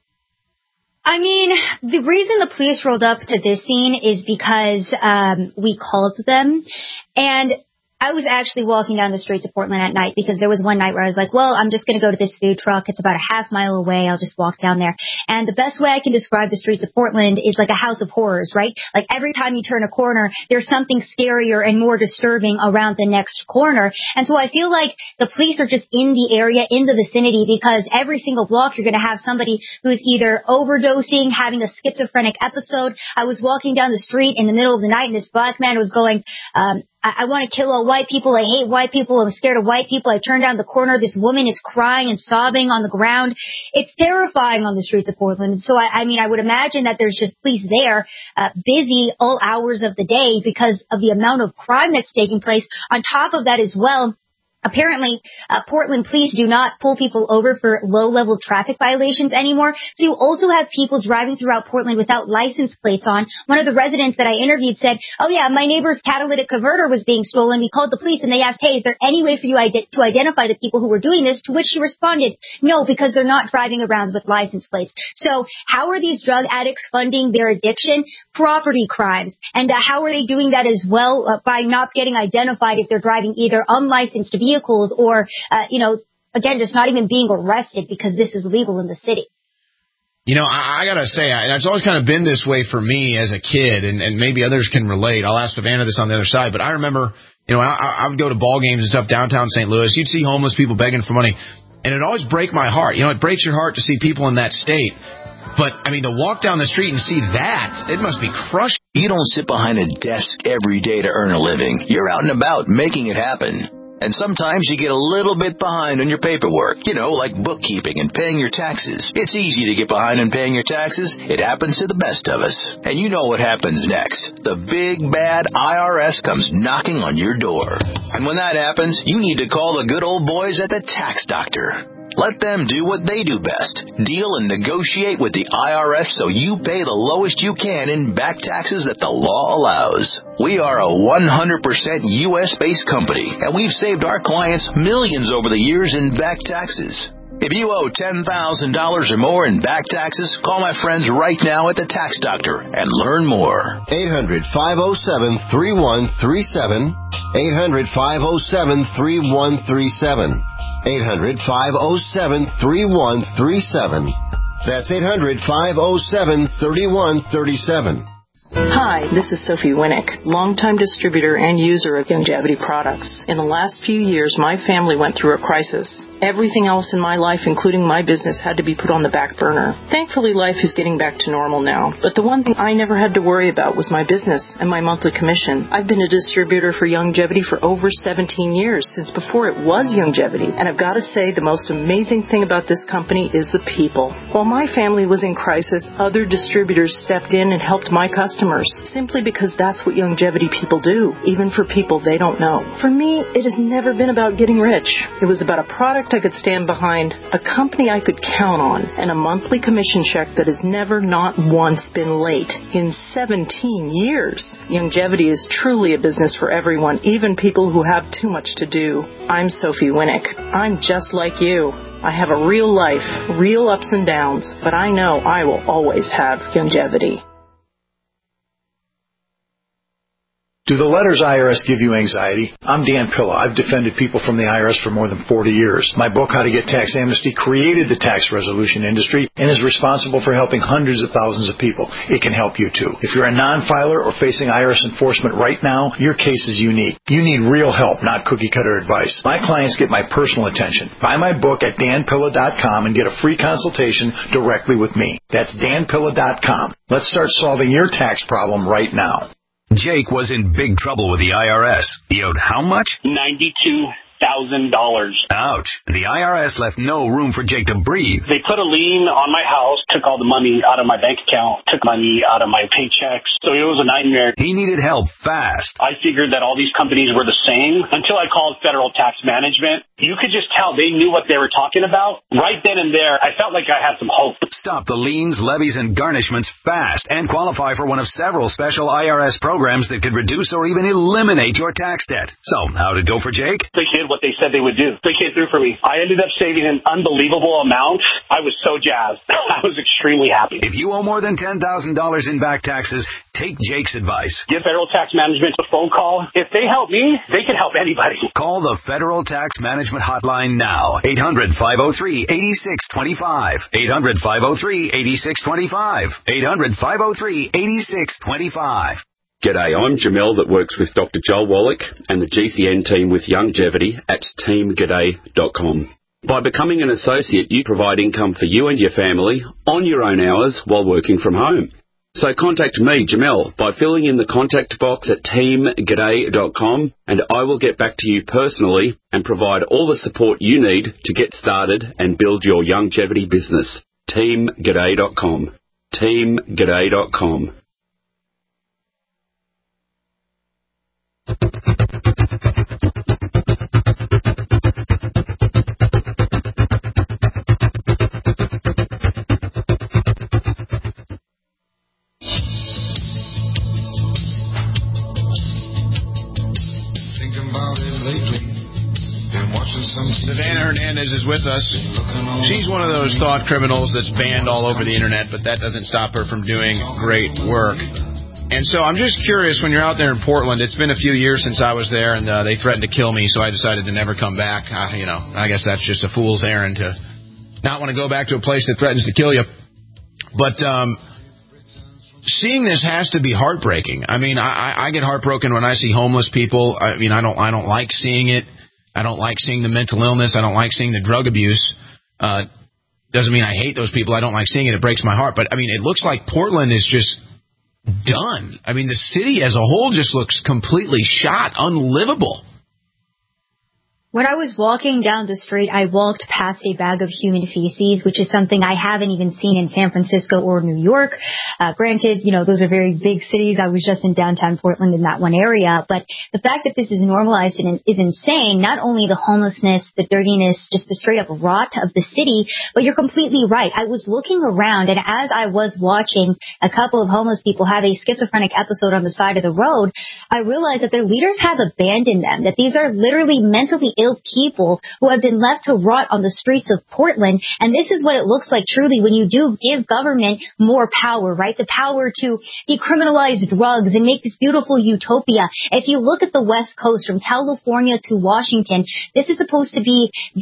I mean, the reason the police rolled up to this scene is because um, we called them, and I was actually walking down the streets of Portland at night because there was one night where I was like, well, I'm just going to go to this food truck. It's about a half mile away. I'll just walk down there. And the best way I can describe the streets of Portland is like a house of horrors, right? Like every time you turn a corner, there's something scarier and more disturbing around the next corner. And so I feel like the police are just in the area, in the vicinity, because every single block you're going to have somebody who's either overdosing, having a schizophrenic episode. I was walking down the street in the middle of the night, and this black man was going, um, I, I want to kill all white people. I hate white people. I'm scared of white people. I turn down the corner. This woman is crying and sobbing on the ground. It's terrifying on the streets of Portland. So, I, I mean, I would imagine that there's just police there, uh, busy all hours of the day because of the amount of crime that's taking place. On top of that as well, apparently, uh, Portland police do not pull people over for low-level traffic violations anymore. So you also have people driving throughout Portland without license plates on. One of the residents that I interviewed said, oh, yeah, my neighbor's catalytic converter was being stolen. We called the police, and they asked, hey, is there any way for you ide- to identify the people who were doing this? To which she responded, no, because they're not driving around with license plates. So how are these drug addicts funding their addiction? Property crimes. And uh, how are they doing that as well? Uh, by not getting identified if they're driving either unlicensed vehicles vehicles or, uh, you know, again, just not even being arrested because this is legal in the city.
You know, I, I got to say, and it's always kind of been this way for me as a kid, and, and maybe others can relate. I'll ask Savannah this on the other side, but I remember, you know, I, I would go to ball games and stuff downtown Saint Louis. You'd see homeless people begging for money, and it'd always break my heart. You know, it breaks your heart to see people in that state. But, I mean, to walk down the street and see that, it must be crushing.
You don't sit behind a desk every day to earn a living. You're out and about making it happen. And sometimes you get a little bit behind on your paperwork, you know, like bookkeeping and paying your taxes. It's easy to get behind on paying your taxes. It happens to the best of us. And you know what happens next. The big, bad I R S comes knocking on your door. And when that happens, you need to call the good old boys at the Tax Doctor. Let them do what they do best. Deal and negotiate with the I R S so you pay the lowest you can in back taxes that the law allows. We are a one hundred percent U S-based company, and we've saved our clients millions over the years in back taxes. If you owe ten thousand dollars or more in back taxes, call my friends right now at the Tax Doctor and learn more.
eight hundred, five oh seven, three one three seven. eight hundred, five oh seven, three one three seven. eight hundred, five oh seven, three one three seven. That's eight hundred, five oh seven, three one three seven.
Hi, this is Sophie Winnick, longtime distributor and user of Youngevity products. In the last few years, my family went through a crisis. Everything else in my life, including my business, had to be put on the back burner. Thankfully, life is getting back to normal now. But the one thing I never had to worry about was my business and my monthly commission. I've been a distributor for Youngevity for over seventeen years, since before it was Youngevity. And I've got to say, the most amazing thing about this company is the people. While my family was in crisis, other distributors stepped in and helped my customers, simply because that's what Youngevity people do, even for people they don't know. For me, it has never been about getting rich. It was about a product I could stand behind, a company I could count on, and a monthly commission check that has never not once been late in seventeen years. Youngevity is truly a business for everyone, even people who have too much to do. I'm Sophie Winnick. I'm just like you. I have a real life, real ups and downs, but I know I will always have Youngevity.
Do the letters I R S give you anxiety? I'm Dan Pilla. I've defended people from the I R S for more than forty years. My book, How to Get Tax Amnesty, created the tax resolution industry and is responsible for helping hundreds of thousands of people. It can help you too. If you're a non-filer or facing I R S enforcement right now, your case is unique. You need real help, not cookie-cutter advice. My clients get my personal attention. Buy my book at dan pilla dot com and get a free consultation directly with me. That's dan pilla dot com. Let's start solving your tax problem right now.
Jake was in big trouble with the I R S. He owed how much?
ninety-two thousand dollars.
Ouch. The I R S left no room for Jake to breathe.
They put a lien on my house, took all the money out of my bank account, took money out of my paychecks. So it was a nightmare.
He needed help fast.
I figured that all these companies were the same until I called Federal Tax Management. You could just tell they knew what they were talking about. Right then and there, I felt like I had some hope.
Stop the liens, levies, and garnishments fast and qualify for one of several special I R S programs that could reduce or even eliminate your tax debt. So, how'd it go for Jake?
They did what they said they would do. They came through for me. I ended up saving an unbelievable amount. I was so jazzed. I was extremely happy.
If you owe more than ten thousand dollars in back taxes, take Jake's advice.
Give Federal Tax Management a phone call. If they help me, they can help anybody.
Call the Federal Tax Management Hotline now. eight hundred, five oh three, eight six two five. eight hundred, five oh three, eight six two five. eight hundred, five oh three, eight six two five.
G'day, I'm Jamel that works with Doctor Joel Wallach and the G C N team with Youngevity at team g'day dot com. By becoming an associate, you provide income for you and your family on your own hours while working from home. So contact me, Jamel, by filling in the contact box at team g'day dot com, and I will get back to you personally and provide all the support you need to get started and build your Youngevity business. team g'day dot com. team g'day dot com.
Savannah Hernandez is with us. She's one of those thought criminals that's banned all over the internet, but that doesn't stop her from doing great work. And so I'm just curious, when you're out there in Portland, it's been a few years since I was there, and uh, they threatened to kill me, so I decided to never come back. Uh, you know, I guess that's just a fool's errand to not want to go back to a place that threatens to kill you. But um, seeing this has to be heartbreaking. I mean, I, I get heartbroken when I see homeless people. I mean, I don't, I don't like seeing it. I don't like seeing the mental illness. I don't like seeing the drug abuse. Uh, doesn't mean I hate those people. I don't like seeing it. It breaks my heart. But, I mean, it looks like Portland is just done. I mean, the city as a whole just looks completely shot, unlivable.
When I was walking down the street, I walked past a bag of human feces, which is something I haven't even seen in San Francisco or New York. Uh, granted, you know, those are very big cities. I was just in downtown Portland in that one area. But the fact that this is normalized and is insane, not only the homelessness, the dirtiness, just the straight up rot of the city, but you're completely right. I was looking around, and as I was watching a couple of homeless people have a schizophrenic episode on the side of the road, I realized that their leaders have abandoned them, that these are literally mentally ill people who have been left to rot on the streets of Portland. And this is what it looks like truly when you do give government more power, right? The power to decriminalize drugs and make this beautiful utopia. If you look at the West Coast from California to Washington, this is supposed to be the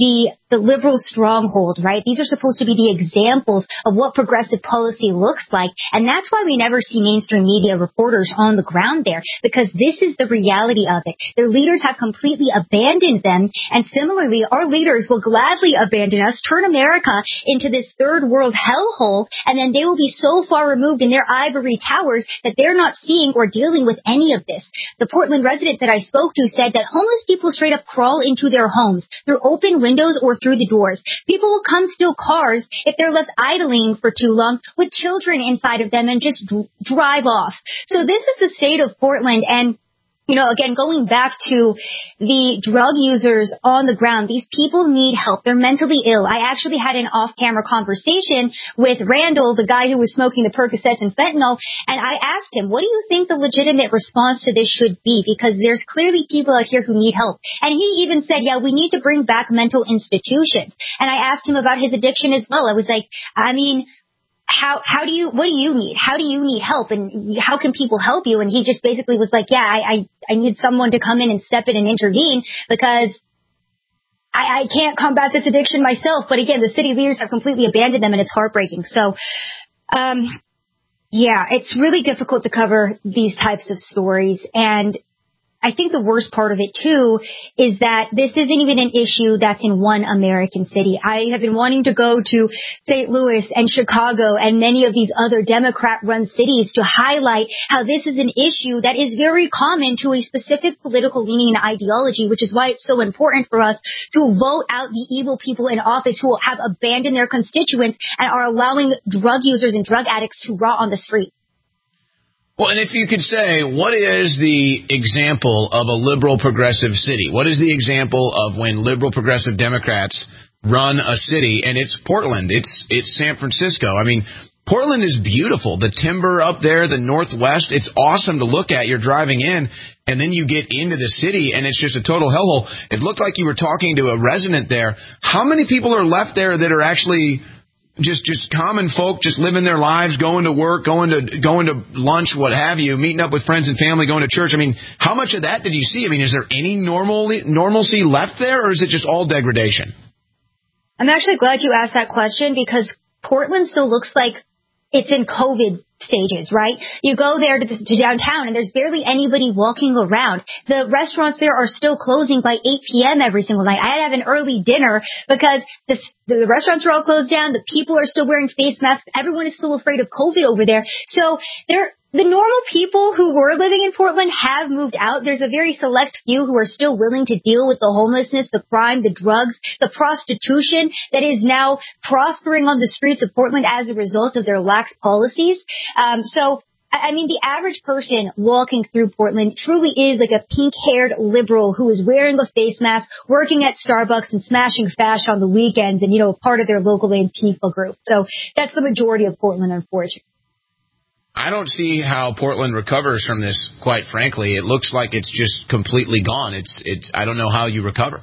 the liberal stronghold, right? These are supposed to be the examples of what progressive policy looks like. And that's why we never see mainstream media reporters on the ground there, because this is the reality of it. Their leaders have completely abandoned them. And similarly, our leaders will gladly abandon us, turn America into this third world hellhole, and then they will be so far removed in their ivory towers that they're not seeing or dealing with any of this. The Portland resident that I spoke to said that homeless people straight up crawl into their homes through open windows or through the doors. People will come steal cars if they're left idling for too long with children inside of them and just d- drive off. So this is the state of Portland. And you know, again, going back to the drug users on the ground, these people need help. They're mentally ill. I actually had an off-camera conversation with Randall, the guy who was smoking the Percocets and fentanyl, and I asked him, what do you think the legitimate response to this should be? Because there's clearly people out here who need help. And he even said, yeah, we need to bring back mental institutions. And I asked him about his addiction as well. I was like, I mean, How, how do you, what do you need? How do you need help? And how can people help you? And he just basically was like, yeah, I, I, I need someone to come in and step in and intervene because I, I can't combat this addiction myself. But again, the city leaders have completely abandoned them and it's heartbreaking. So, um, yeah, it's really difficult to cover these types of stories. And I think the worst part of it, too, is that this isn't even an issue that's in one American city. I have been wanting to go to Saint Louis and Chicago and many of these other Democrat-run cities to highlight how this is an issue that is very common to a specific political leaning and ideology, which is why it's so important for us to vote out the evil people in office who have abandoned their constituents and are allowing drug users and drug addicts to rot on the street.
Well, and if you could say, what is the example of a liberal progressive city? What is the example of when liberal progressive Democrats run a city? And it's Portland. It's it's San Francisco. I mean, Portland is beautiful. The timber up there, the Northwest, it's awesome to look at. You're driving in, and then you get into the city, and it's just a total hellhole. It looked like you were talking to a resident there. How many people are left there that are actually Just just common folk, just living their lives, going to work, going to going to lunch, what have you, meeting up with friends and family, going to church? I mean, how much of that did you see? I mean, is there any normal normalcy left there, or is it just all degradation?
I'm actually glad you asked that question because Portland still looks like it's in COVID stages, right? You go there to, the, to downtown and there's barely anybody walking around. The restaurants there are still closing by eight p.m. every single night. I had to have an early dinner because the, the restaurants are all closed down. The people are still wearing face masks. Everyone is still afraid of COVID over there. So there, the normal people who were living in Portland have moved out. There's a very select few who are still willing to deal with the homelessness, the crime, the drugs, the prostitution that is now prospering on the streets of Portland as a result of their lax policies. Um, so, I mean, the average person walking through Portland truly is like a pink-haired liberal who is wearing a face mask, working at Starbucks and smashing fash on the weekends and, you know, part of their local Antifa group. So that's the majority of Portland, unfortunately.
I don't see how Portland recovers from this, quite frankly. It looks like it's just completely gone. It's, it's, I don't know how you recover.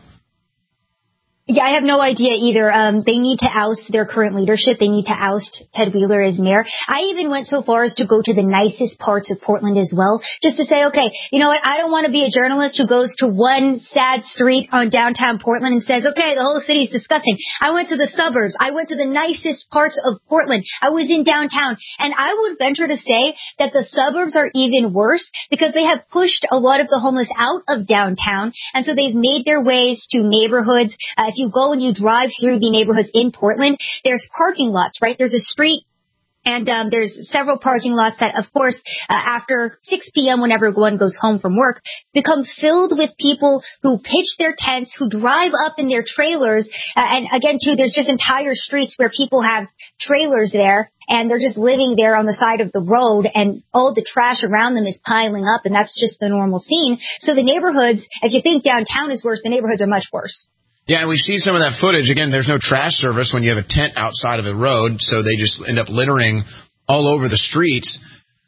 Yeah, I have no idea either. Um, they need to oust their current leadership. They need to oust Ted Wheeler as mayor. I even went so far as to go to the nicest parts of Portland as well, just to say, okay, you know what? I don't want to be a journalist who goes to one sad street on downtown Portland and says, okay, the whole city is disgusting. I went to the suburbs. I went to the nicest parts of Portland. I was in downtown. And I would venture to say that the suburbs are even worse because they have pushed a lot of the homeless out of downtown. And so they've made their ways to neighborhoods. Uh, If you go and you drive through the neighborhoods in Portland, there's parking lots, right? There's a street and um, there's several parking lots that, of course, uh, after six p.m., whenever everyone goes home from work, become filled with people who pitch their tents, who drive up in their trailers. Uh, and again, too, there's just entire streets where people have trailers there and they're just living there on the side of the road and all the trash around them is piling up and that's just the normal scene. So the neighborhoods, if you think downtown is worse, the neighborhoods are much worse.
Yeah, and we see some of that footage. Again, there's no trash service when you have a tent outside of the road, so they just end up littering all over the streets.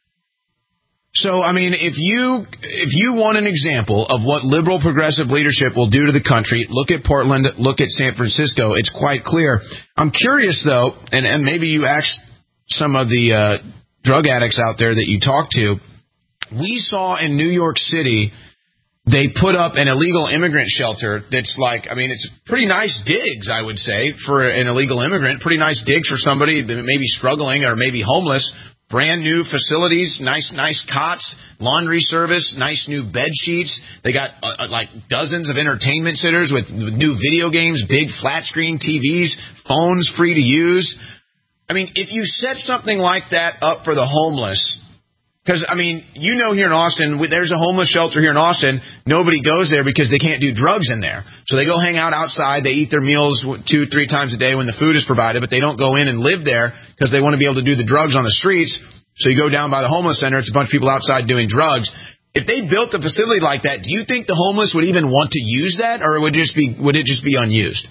So, I mean, if you if you want an example of what liberal progressive leadership will do to the country, look at Portland, look at San Francisco. It's quite clear. I'm curious, though, and, and maybe you asked some of the uh, drug addicts out there that you talked to. We saw in New York City they put up an illegal immigrant shelter that's like, I mean, it's pretty nice digs, I would say, for an illegal immigrant. Pretty nice digs for somebody that may be struggling or maybe homeless. Brand new facilities, nice, nice cots, laundry service, nice new bed sheets. They got uh, like dozens of entertainment centers with new video games, big flat screen T Vs, phones free to use. I mean, if you set something like that up for the homeless, because, I mean, you know here in Austin, there's a homeless shelter here in Austin. Nobody goes there because they can't do drugs in there. So they go hang out outside. They eat their meals two, three times a day when the food is provided, but they don't go in and live there because they want to be able to do the drugs on the streets. So you go down by the homeless center, it's a bunch of people outside doing drugs. If they built a facility like that, do you think the homeless would even want to use that, or would it just be, would it just be unused?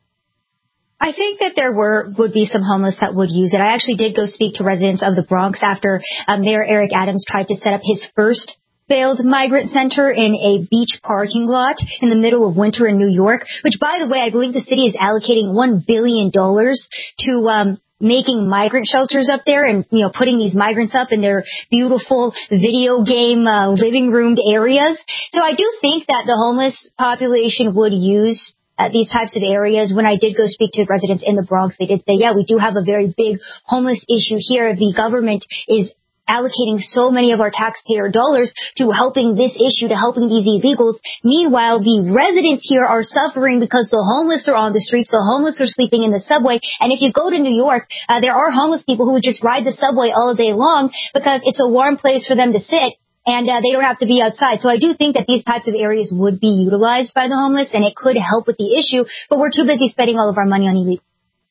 I think that there were would be some homeless that would use it. I actually did go speak to residents of the Bronx after um, Mayor Eric Adams tried to set up his first failed migrant center in a beach parking lot in the middle of winter in New York, which, by the way, I believe the city is allocating one billion dollars to um making migrant shelters up there and, you know, putting these migrants up in their beautiful video game uh, living roomed areas. So I do think that the homeless population would use Uh, these types of areas. When I did go speak to residents in the Bronx, they did say, yeah, we do have a very big homeless issue here. The government is allocating so many of our taxpayer dollars to helping this issue, to helping these illegals. Meanwhile, the residents here are suffering because the homeless are on the streets, the homeless are sleeping in the subway. And if you go to New York, uh, there are homeless people who would just ride the subway all day long because it's a warm place for them to sit. And uh, they don't have to be outside. So I do think that these types of areas would be utilized by the homeless, and it could help with the issue. But we're too busy spending all of our money on illegal.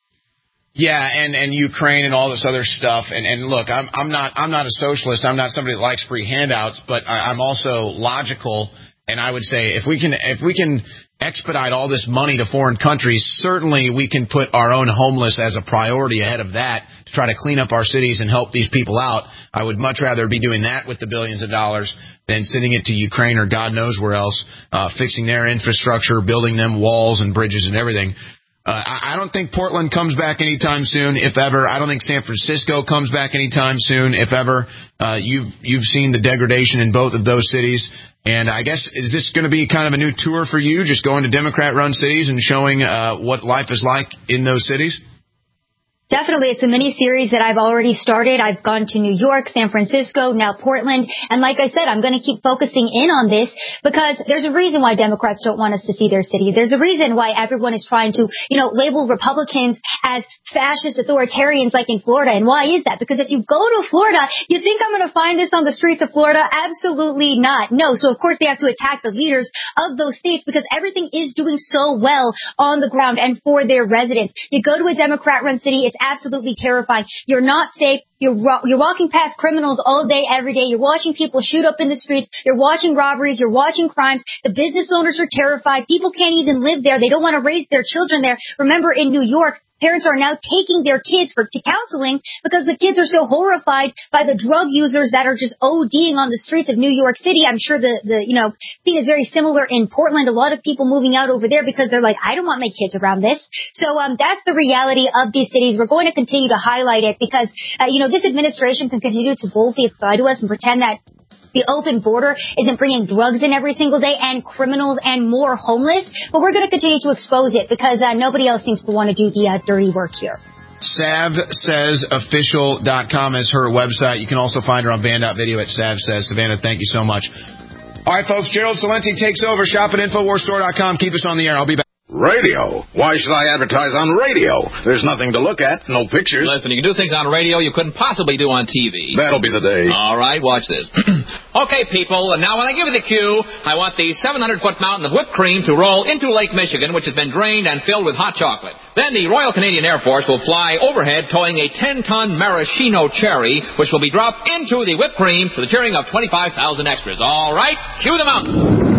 Yeah, and, and Ukraine and all this other stuff. And, and look, I'm I'm not I'm not a socialist. I'm not somebody that likes free handouts. But I, I'm also logical. And I would say if we can if we can expedite all this money to foreign countries, certainly we can put our own homeless as a priority ahead of that to try to clean up our cities and help these people out. I would much rather be doing that with the billions of dollars than sending it to Ukraine or God knows where else, uh, fixing their infrastructure, building them walls and bridges and everything. Uh, I, I don't think Portland comes back anytime soon, if ever. I don't think San Francisco comes back anytime soon, if ever. Uh, you've you've seen the degradation in both of those cities. And I guess, is this going to be kind of a new tour for you, just going to Democrat-run cities and showing uh, what life is like in those cities?
Definitely. It's a mini-series that I've already started. I've gone to New York, San Francisco, now Portland. And like I said, I'm going to keep focusing in on this because there's a reason why Democrats don't want us to see their city. There's a reason why everyone is trying to, you know, label Republicans as fascist authoritarians like in Florida. And why is that? Because if you go to Florida, you think I'm going to find this on the streets of Florida? Absolutely not. No. So, of course, they have to attack the leaders of those states because everything is doing so well on the ground and for their residents. You go to a Democrat-run city, it's absolutely terrifying. You're not safe. You're you're walking past criminals all day, every day. You're watching people shoot up in the streets. You're watching robberies. You're watching crimes. The business owners are terrified. People can't even live there. They don't want to raise their children there. Remember, in New York, parents are now taking their kids for to counseling because the kids are so horrified by the drug users that are just ODing on the streets of New York City. I'm sure the, the you know, thing is very similar in Portland. A lot of people moving out over there because they're like, I don't want my kids around this. So um, that's the reality of these cities. We're going to continue to highlight it because, uh, you know, this administration can continue to boldly lie to us and pretend that the open border isn't bringing drugs in every single day and criminals and more homeless. But we're going to continue to expose it because uh, nobody else seems to want to do the uh, dirty work here.
Sav Says Official dot com is her website. You can also find her on Band Out Video at Sav Says. Savannah, thank you so much. All right, folks, Gerald Celente takes over. Shop at Infowars Store dot com. Keep us on the air. I'll be back.
Radio? Why should I advertise on radio? There's nothing to look at, no pictures.
Listen, you can do things on radio you couldn't possibly do on T V.
That'll be the day.
All right, watch this. Okay, people, now when I give you the cue, I want the seven hundred foot mountain of whipped cream to roll into Lake Michigan, which has been drained and filled with hot chocolate. Then the Royal Canadian Air Force will fly overhead towing a ten ton maraschino cherry, which will be dropped into the whipped cream to the cheering of twenty-five thousand extras. All right, cue the mountain.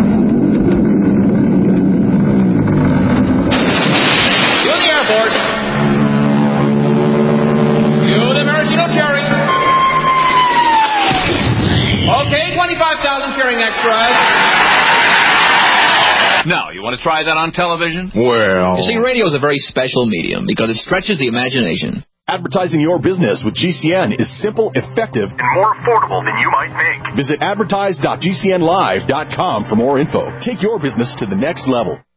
twenty-five thousand cheering extras. Now, you want to try that on television?
Well...
You see, radio is a very special medium because it stretches the imagination.
Advertising your business with G C N is simple, effective, and more affordable than you might think. Visit advertise dot g c n live dot com for more info. Take your business to the next level.